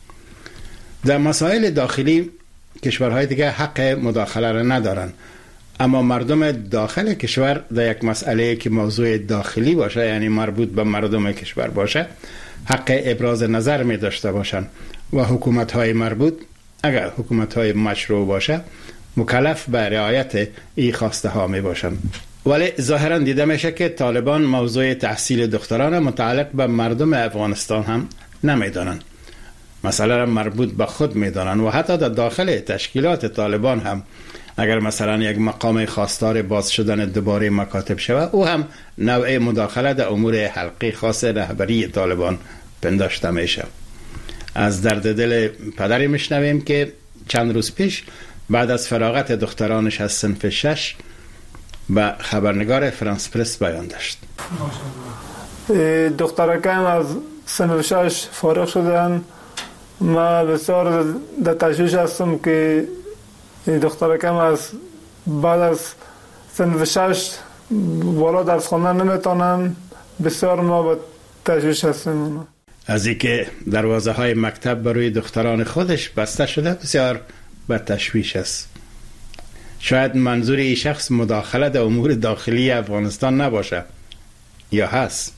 در مسائل داخلی کشورهای دیگه حق مداخله را ندارن، اما مردم داخل کشور در یک مسئله که موضوع داخلی باشه، یعنی مربوط به مردم کشور باشه، حق ابراز نظر می داشته باشن و حکومت های مربوط اگر حکومت های مشروع باشه مکلف به رعایت این خواسته ها می باشن. ولی ظاهرا دیده میشه که طالبان موضوع تحصیل دختران متعلق به مردم افغانستان هم نمیدانن. مسئله را مربوط به خود میدانن و حتی در داخل تشکیلات طالبان هم اگر مثلا یک مقام خواستار باز شدن دوباره مکاتب شود، او هم نوع مداخله در امور حلقه خاص رهبری طالبان پنداشته میشه. از درد دل پدری میشنویم که چند روز پیش بعد از فراغت دخترانش از صنف شش به خبرنگار فرانس پرس بیان داشت. دخترکم از سن شش فارغ شدن. ما بسیار در تشویش هستم که دختر کم از بعد از سن شش بالا درس خواندن نمیتونن. بسیار ما به تشویش هستیم از اینکه دروازه های مکتب برای دختران خودش بسته شده. بسیار به تشویش است. شاید منظور این شخص مداخله در امور داخلی افغانستان نباشه، یا هست؟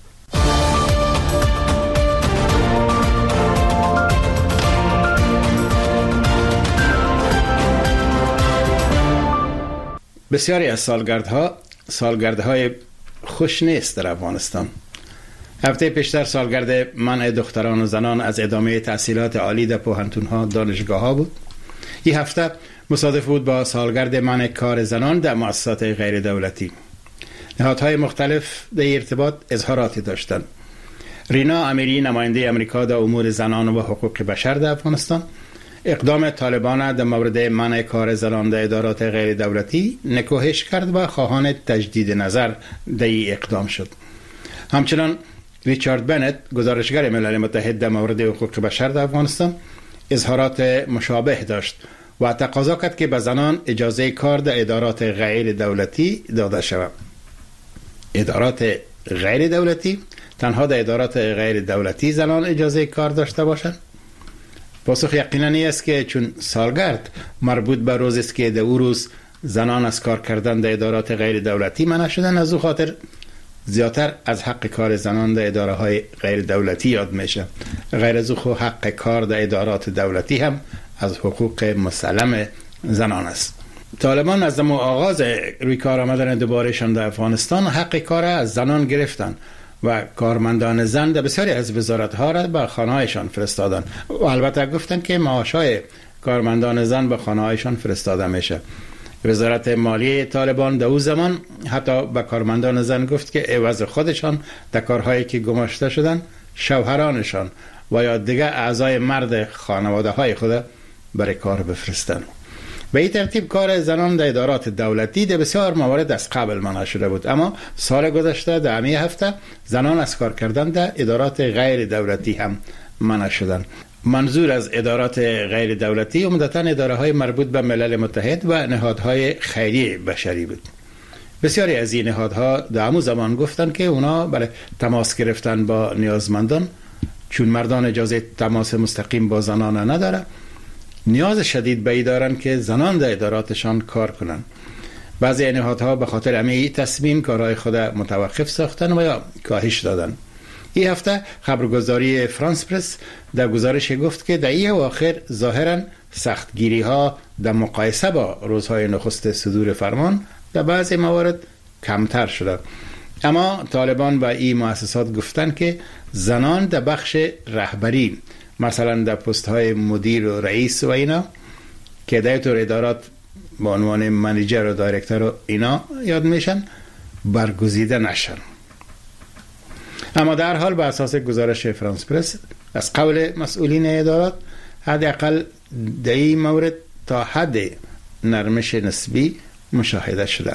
بسیاری از سالگردها سالگردهای خوش نیست در افغانستان. هفته پیشتر سالگرد منع دختران و زنان از ادامه تحصیلات عالی در پوهنتون‌ها، دانشگاه‌ها بود. این هفته مصادف بود با سالگرد منع کار زنان در مؤسسات غیر دولتی. نهادهای مختلف در ارتباط اظهاراتی داشتند. رینا امیری، نماینده امریکا در امور زنان و حقوق بشر در افغانستان، اقدام طالبان در مورد منع کار زنان در ادارات غیر دولتی نکوهش کرد و خواهان تجدید نظر در این اقدام شد. همچنان ریچارد بنت، گزارشگر ملل متحد در مورد حقوق بشر در افغانستان، اظهارات مشابه داشت و تقاضا کرد که به زنان اجازه کار در ادارات غیر دولتی داده شود. ادارات غیر دولتی؟ تنها در ادارات غیر دولتی زنان اجازه کار داشته باشند؟ پاسخ یقینا این است که چون سالگرد مربوط به روزی است که در او روز زنان از کار کردن در ادارات غیر دولتی منع شدن، از او خاطر زیادتر از حق کار زنان در اداره های غیر دولتی یاد میشه. غیر از او حق کار در ادارات دولتی هم از حقوق مسلم زنان است. طالبان از آغاز روی کار آمدن دوبارهشان در افغانستان حق کار از زنان گرفتن و کارمندان زن در بسیاری از وزارت‌ها را به خانه‌هایشان فرستادن و البته گفتن که معاش‌های کارمندان زن به خانه‌هایشان فرستاده میشه. وزارت مالیه طالبان در اون زمان حتی به کارمندان زن گفت که عوض خودشان در کارهایی که گماشته شدن شوهرانشان و یا دیگر اعضای مرد خانواده های خود برای کار بفرستن. به این ترتیب کار زنان در ادارات دولتی در بسیار موارد از قبل منع شده بود، اما سال گذشته در همین هفته زنان از کار کردن در ادارات غیر دولتی هم منع شدند. منظور از ادارات غیر دولتی عمدتاً اداره های مربوط به ملل متحد و نهادهای خیریه بشری بود. بسیاری از این نهادها در همون زمان گفتند که اونا برای تماس گرفتن با نیازمندان، چون مردان اجازه تماس مستقیم با زنان نداره، نیاز شدید به این دارن که زنان در اداراتشان کار کنن. بعضی نهادها به خاطر همین تصمیم کارهای خود متوقف ساختن و یا کاهش دادن. این هفته خبرگزاری فرانس پرس در گزارش گفت که در این اواخر ظاهراً سختگیری ها در مقایسه با روزهای نخست صدور فرمان در بعضی موارد کمتر شده، اما طالبان با این مؤسسات گفتن که زنان در بخش رهبری، مثلا در پست های مدیر و رئیس و اینا که در طور ادارات با عنوان منیجر و دایرکتر و اینا یاد میشن، برگزیده نشن. اما در حال به اساس گزارش فرانس پرس از قول مسئولین ادارات حداقل در این مورد تا حد نرمش نسبی مشاهده شده.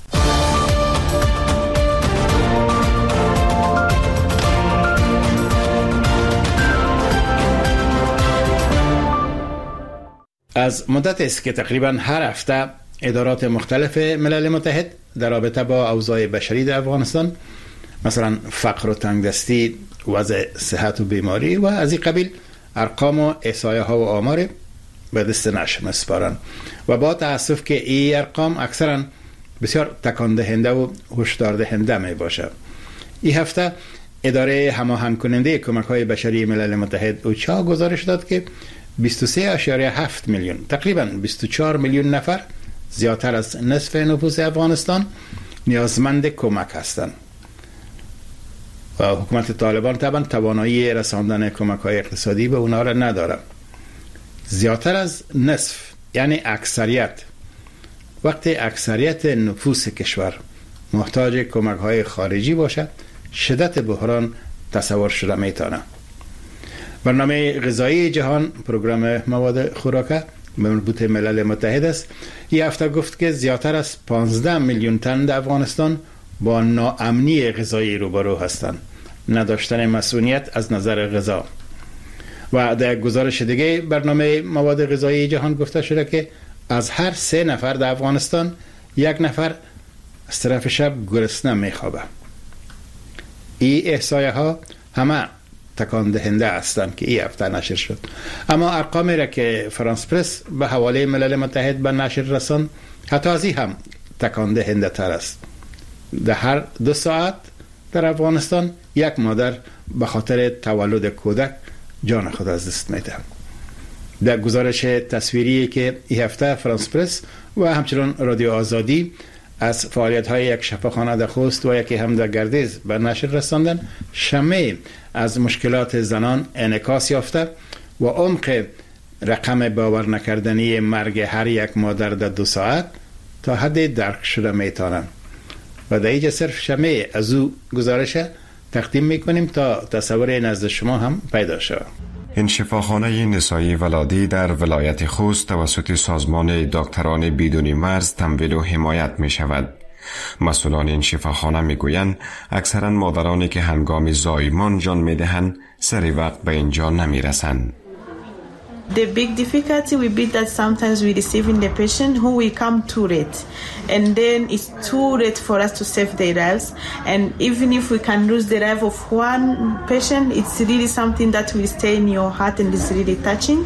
از مدت است که تقریبا هر هفته ادارات مختلف ملل متحد در رابطه با اوضاع بشری در افغانستان، مثلا فقر و تنگدستی، وضع صحت و بیماری و از این قبیل ارقام و احصایه ها و آمار به دست نشر می‌سپارند و با تأسف که این ارقام اکثرا بسیار تکان دهنده و هشدار دهنده می باشه. این هفته اداره هماهنگ کننده کمک‌های بشری ملل متحد اوچا گزارش داد که بیست و سه ممیز هفت میلیون، تقریبا بیست و چهار میلیون نفر، زیادتر از نصف نفوس افغانستان، نیازمند کمک هستند. و حکومت طالبان طبعا توانایی رساندن کمک‌های اقتصادی به اونا را نداره. زیادتر از نصف یعنی اکثریت. وقتی اکثریت نفوس کشور محتاج کمک‌های خارجی باشد، شدت بحران تصور شده میتونه. برنامه غذایی جهان، پروگرام مواد خوراکه مربوط ملل متحد است، این هفته گفت که زیادتر از پانزده میلیون تن در افغانستان با ناامنی غذایی روبرو هستند. نداشتن مسئولیت از نظر غذا. و در گزارش دیگه برنامه مواد غذایی جهان گفته شده که از هر سه نفر در افغانستان یک نفر از طرف شب گرسنه میخوابه. این احصایه ها همه تکان دهنده هستند که این هفته نشر شد. اما ارقامی را که فرانس پرس به حواله ملل متحد به نشر رساند حتی از این هم تکان دهنده تر است. در هر دو ساعت در افغانستان یک مادر به خاطر تولد کودک جان خود از دست میده. در گزارش تصویری که این هفته فرانس پرس و همچنین رادیو آزادی از فعالیت‌های یک شفاخانه در خوست و یکی هم در گردیز به نشر رساندن، شمه از مشکلات زنان انعکاس یافته و عمق رقم باور نکردنی مرگ هر یک مادر در دو ساعت تا حد درک شده میتونن. و در اینجا صرف شمه از او گزارش تقدیم میکنیم تا تصور نزد شما هم پیدا شود. این شفاخانه نسایی ولادی در ولایت خوست توسط سازمان دکتران بدون مرز تمویل و حمایت می شود. مسئولان این شفاخانه می گویند اکثرا مادرانی که هنگام زایمان جان می دهند سری وقت به اینجا نمی رسند. The big difficulty will be that sometimes we receiving the patient who will come too late, and then it's too late for us to save their lives. And even if we can lose the life of one patient, it's really something that will stay in your heart and is really touching.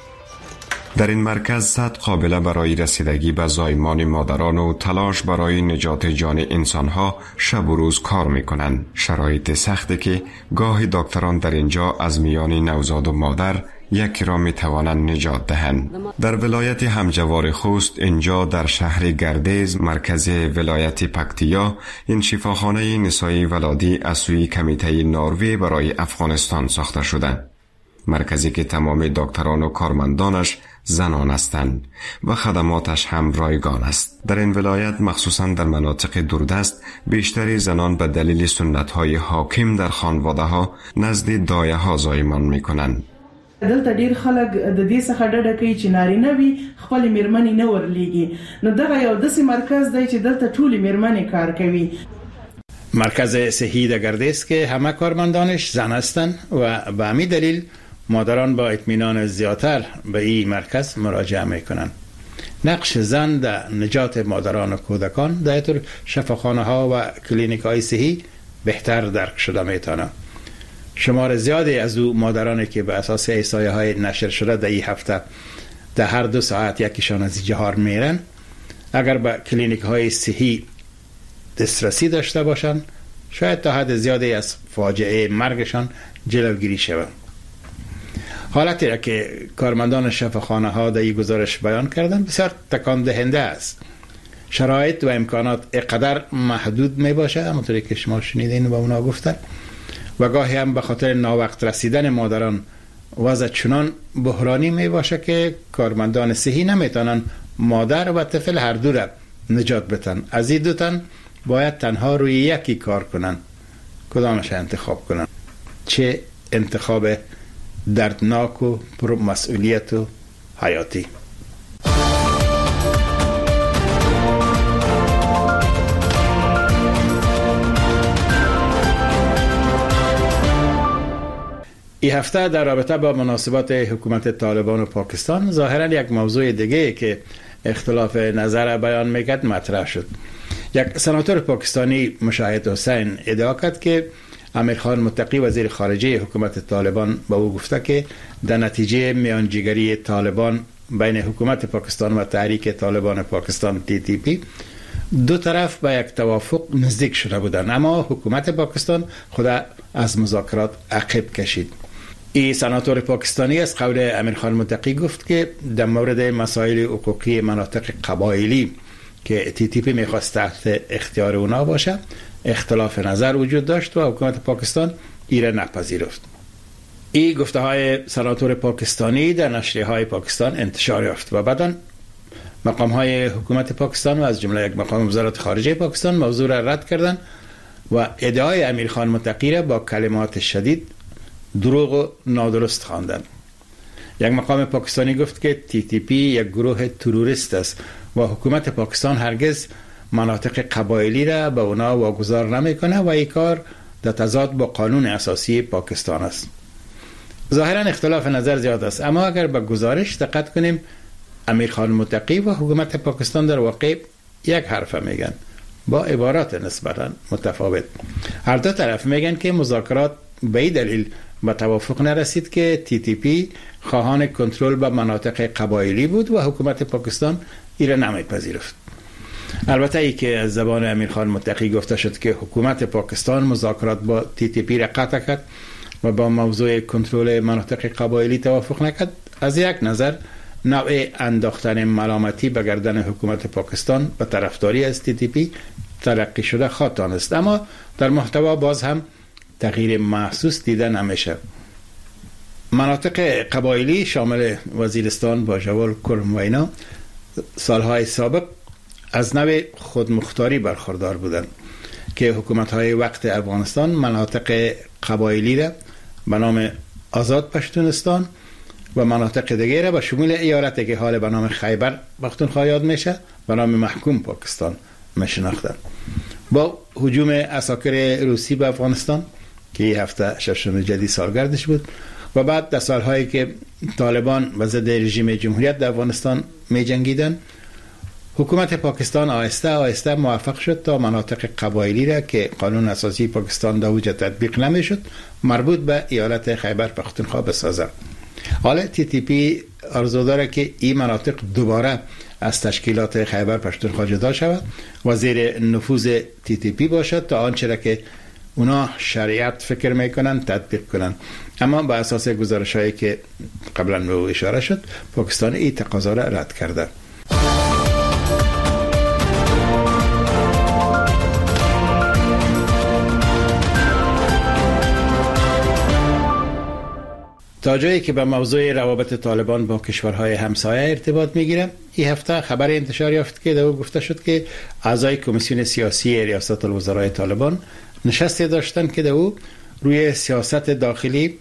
در این مرکز صد قابله برای رسیدگی به زایمان مادران و تلاش برای نجات جان انسانها شب و روز کار میکنند. شرایط سختی که گاهی دکتران در اینجا از میان نوزاد و مادر یکی را می توانند نجات دهند. در ولایت همجوار خوست اینجا در شهر گردیز مرکز ولایت پکتیا این شفاخانه نسایی ولادی از سوی کمیته نروژ برای افغانستان ساخته شده. مرکزی که تمام دکتران و کارمندانش زنان هستند و خدماتش هم رایگان است. در این ولایت مخصوصا در مناطق دوردست بیشتری زنان به دلیل سنت‌های حاکم در خانواده ها نزد دایه ها زایمان می کنند. دلته ډیر خلک د دې څخه ډډه کوي چې نارینه وي خپل میرمنې نه ورلیږي. نو دغه یو داسې مرکز دی چې دلته ټولې میرمنې کار کوي. مرکز صحی در گردیز که همه کارمندانش زن هستند و به همین دلیل مادران با اطمینان زیادتر به این مرکز مراجعه میکنند. نقش زن در نجات مادران و کودکان در طور شفاخانه ها و کلینیک های صحی بهتر درک شده میتونه. شمار زیادی از او مادرانی که به اساس احصایه های نشر شده در این هفته در هر دو ساعت یکیشان از جهار میرن، اگر به کلینیک های صحی دسترسی داشته باشند شاید تا حد زیادی از فاجعه مرگشان جلوگیری شود. حالتی را که کارمندان شفاخانه ها در این گزارش بیان کردن بسیار تکان دهنده است. شرایط و امکانات اقدر محدود می باشه، همونطوری که شما شنیدین و اونا گفتن، و گاهی هم به خاطر ناوقت رسیدن مادران وضع چنان بحرانی می باشه که کارمندان صحی نمیتونن مادر و طفل هر دو را نجات بدن. از این دو تن باید تنها روی یکی کار کنن. کدامش انتخاب کنن؟ چه انتخاب دردناک و پر مسئولیت و حیاتی. این هفته در رابطه با مناسبات حکومت طالبان و پاکستان ظاهرا یک موضوع دیگه که اختلاف نظر بیان میکرد مطرح شد. یک سناتور پاکستانی مشاهد حسین ادعا کرد که امیرخان متقی وزیر خارجه حکومت طالبان با او گفته که در نتیجه میانجیگری طالبان بین حکومت پاکستان و تحریک طالبان پاکستان تی تی پی دو طرف به یک توافق نزدیک شده بودند، اما حکومت پاکستان خود از مذاکرات عقب کشید. این سناتور پاکستانی از قول امیرخان متقی گفت که در مورد مسائل حقوقی مناطق قبایلی که تی تی پی میخواست تحت اختیار اونا باشه اختلاف نظر وجود داشت و حکومت پاکستان ایره نپذیرفت. این گفته های سناتور پاکستانی در نشریه های پاکستان انتشار یافت و بعداً مقام های حکومت پاکستان و از جمله یک مقام وزارت خارجه پاکستان موضوع را رد کردند و ادعای امیرخان متقی را با کلمات شدید دروغ و نادرست خواندند. یک مقام پاکستانی گفت که تی تی پی یک گروه تروریست است و حکومت پاکستان هرگز مناطق قبایلی را به اونا واگذار نمیکنه و این کار در تضاد با قانون اساسی پاکستان است. ظاهرا اختلاف نظر زیاد است، اما اگر به گزارش دقت کنیم امیرخان متقی و حکومت پاکستان در واقع یک حرف میگن با عبارات نسبتا متفاوت. هر دو طرف میگن که مذاکرات به این دلیل به توافق نرسید که تی تی پی خواهان کنترل به مناطق قبایلی بود و حکومت پاکستان ایره نمیپذیرفت. البته ای که از زبان امیرخان متقی گفته شد که حکومت پاکستان مذاکرات با تی تی پی را قطع کرد و با موضوع کنترل مناطق قبایلی توافق نکرد، از یک نظر نوع انداختن ملامتی به گردن حکومت پاکستان به طرفداری از تی تی پی تلقی شده خواهد است، اما در محتوا باز هم تغییر محسوس دیده نمیشه. مناطق قبایلی شامل وزیرستان، باجوال، کرم و اینا سالهای سابق از نوع خودمختاری برخوردار بودند که حکومت‌های وقت افغانستان مناطق قبایلی را به نام آزاد پشتونستان و مناطق دیگر را به شمول ایالتی که حال به نام خیبر پختونخوا یاد میشه به نام محکوم پاکستان میشناختند. با هجوم عساکر روسی به افغانستان که این هفته ششم جدی سالگردش بود و بعد در سالهایی که طالبان و ضد رژیم جمهوریت در افغانستان می جنگیدن، حکومت پاکستان آهسته آهسته موفق شد تا مناطق قبایلی را که قانون اساسی پاکستان در اوج تطبیق نمی شد مربوط به ایالت خیبر پختونخوا بسازد. حالا تی تی پی آرزو داره که این مناطق دوباره از تشکیلات خیبر پختونخوا جدا شود و زیر نفوذ تی تی پی باشد تا آنچه را که اونا شریعت فکر میکنن تطبیق کنن. اما با اساس گزارش هایی که قبلا به او اشاره شد، پاکستان این تقاضا را رد کرده. تا جایی که به موضوع روابط طالبان با کشورهای همسایه ارتباط میگیره، این هفته خبر انتشار یافت که در او گفته شد که اعضای کمیسیون سیاسی ریاست الوزرای طالبان نشستی داشتن که در او روی سیاست داخلی،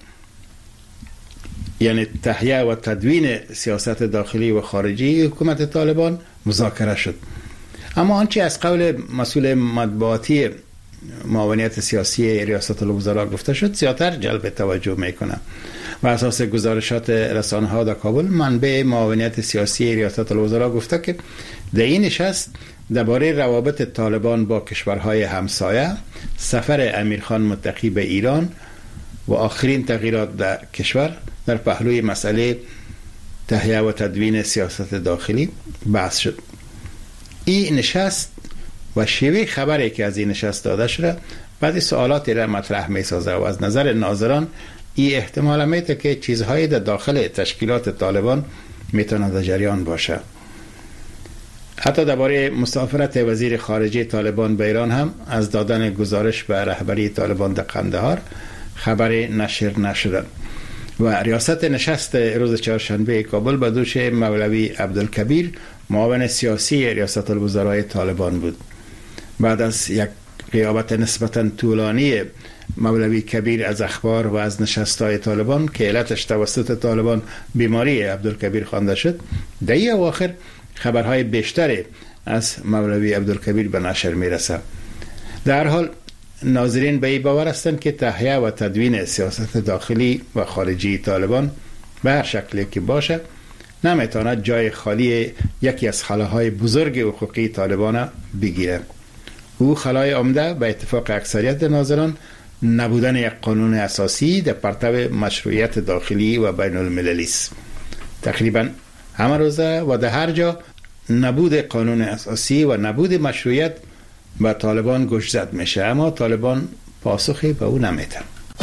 یعنی تهیه و تدوین سیاست داخلی و خارجی حکومت طالبان مذاکره شد. اما آنچه از قول مسئول مطبوعاتی معاونیت سیاسی ریاست الوزرا گفته شد زیادتر جلب توجه میکنه. و اساس گزارشات رسانه ها در کابل، منبع معاونیت سیاسی ریاست الوزرا گفته که در این نشست درباره روابط طالبان با کشورهای همسایه، سفر امیرخان متقی به ایران و آخرین تغییرات در کشور در پهلوی مسئله تهیه و تدوین سیاست داخلی بحث شد. این نشست و شیوه خبری که از این نشست داده شده بعد سوالاتی را مطرح می سازه و از نظر ناظران این احتمال میده که چیزهایی در داخل تشکیلات طالبان میتونه در جریان باشه. حتی درباره مسافرت وزیر خارجه طالبان به ایران هم از دادن گزارش به رهبری طالبان در قندهار خبری نشر نشده و ریاست نشست روز چهارشنبه کابل به دوش مولوی عبدالکبیر، معاون سیاسی ریاست الوزرای طالبان بود. بعد از یک غیابت نسبتا طولانی مولوی کبیر از اخبار و از نشستهای طالبان که علتش توسط طالبان بیماری عبدالکبیر خوانده شد، در این اواخر خبرهای بیشتری از مولوی عبدالکبیر به نشر میرسه. در حال ناظرین به این باور هستند که تهیه و تدوین سیاست داخلی و خارجی طالبان به هر شکلی که باشه نمیتواند جای خالی یکی از خلاهای بزرگ حقوقی طالبان بگیره. او خلای عمده به اتفاق اکثریت ناظران نبودن یک قانون اساسی در پرتو مشروعیت داخلی و بین المللی است. تقریبا همه روزه و در هر جا نبود قانون اساسی و نبود مشروعیت به طالبان گوش زد میشه، اما طالبان پاسخی به او نمیدن.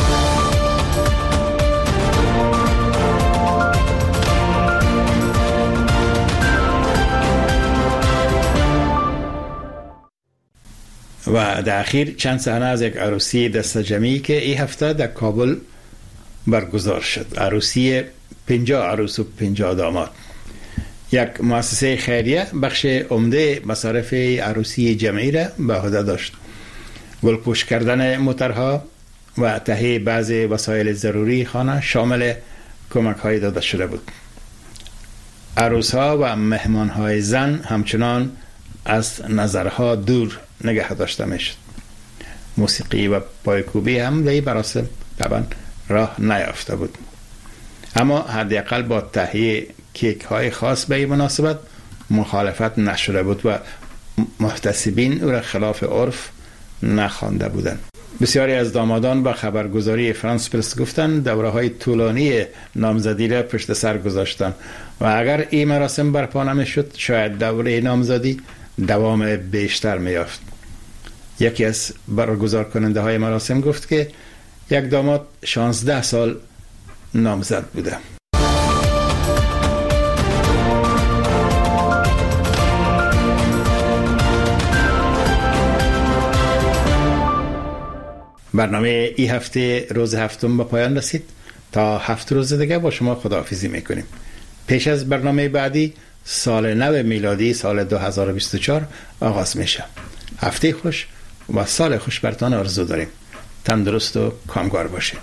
و در اخیر چند صحنه از یک عروسی دست جمعی که این هفته در کابل برگزار شد. عروسی پنجاه عروس و پنجاه داماد. یک مؤسسه خیریه بخش عمده مصارف عروسی جمعی را به عهده داشت. گلپوش کردن موترها و تهیه بعض وسایل ضروری خانه شامل کمک های داده شده بود. عروس ها و مهمان های زن همچنان از نظرها دور نگه داشته می شد. موسیقی و پایکوبی هم به این مراسم طبعا راه نیافته بود. اما حداقل با تهیه کیک های خاص به این مناسبت مخالفت نشده بود و محتسبین او را خلاف عرف نخوانده بودند. بسیاری از دامادان با خبرگزاری فرانس پرس گفتند دوره های طولانی نامزدی را پشت سر گذاشتند و اگر این مراسم برپا نمیشد شاید دوره نامزدی دوام بیشتر میافت. یکی از برگزار کننده های مراسم گفت که یک داماد شانزده سال نامزد بوده. برنامه ای هفته روز هفتم به پایان رسید. تا هفت روز دیگه با شما خداحافظی میکنیم. پیش از برنامه بعدی سال نو میلادی سال دو هزار و بیست و چهار آغاز میشه. هفته خوش و سال خوش برتان آرزو داریم. تندرست و کامگار باشید.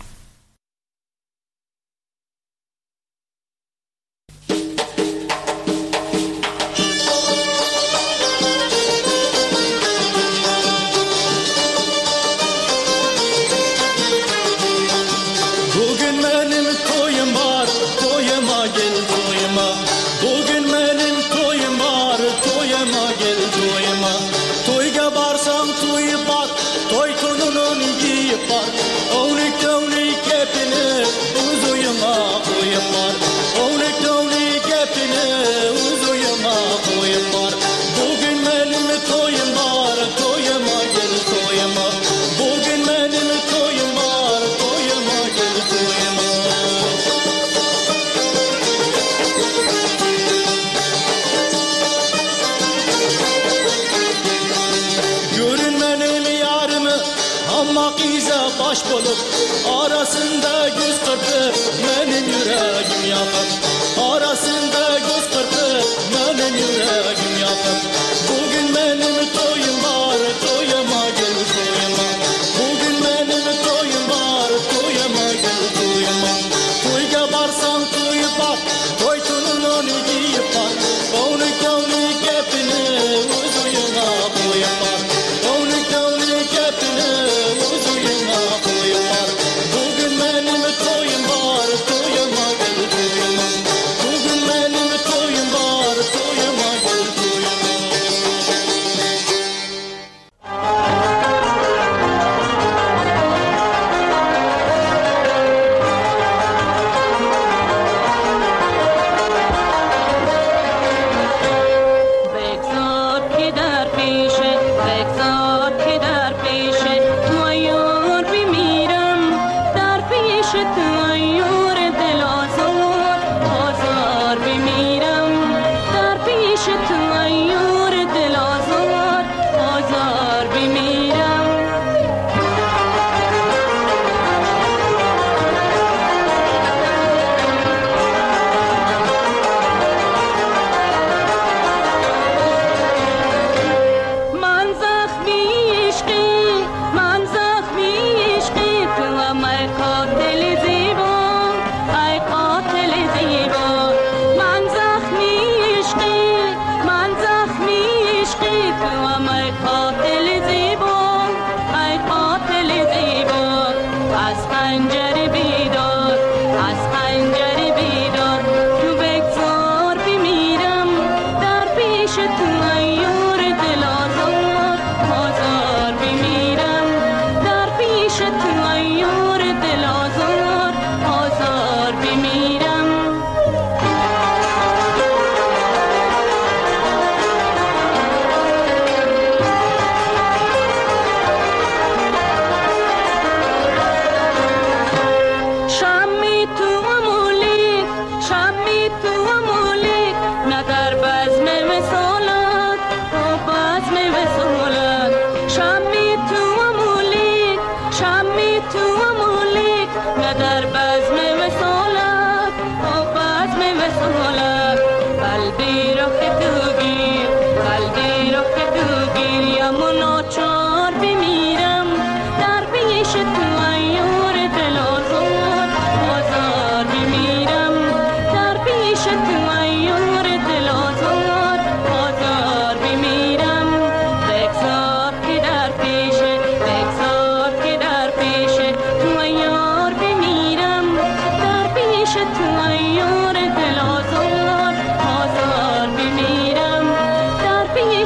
Baş bulup arasında göz kırpıp benim yüreğim yakıp arasında göz kırpıp benim yüreğim yakıp bugün benim toyum var toyuma gel toyuma bugün benim toyum var toyuma gel toyuma toyga barsan toy bak toy tununu giyip bak onu kavni kepini uzuyuna koyma onu kavni kepini uzuyuna bugün benim toyum var toyuma gel toyuma bugün benim toyum var toyuma gel toyuma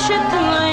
işittin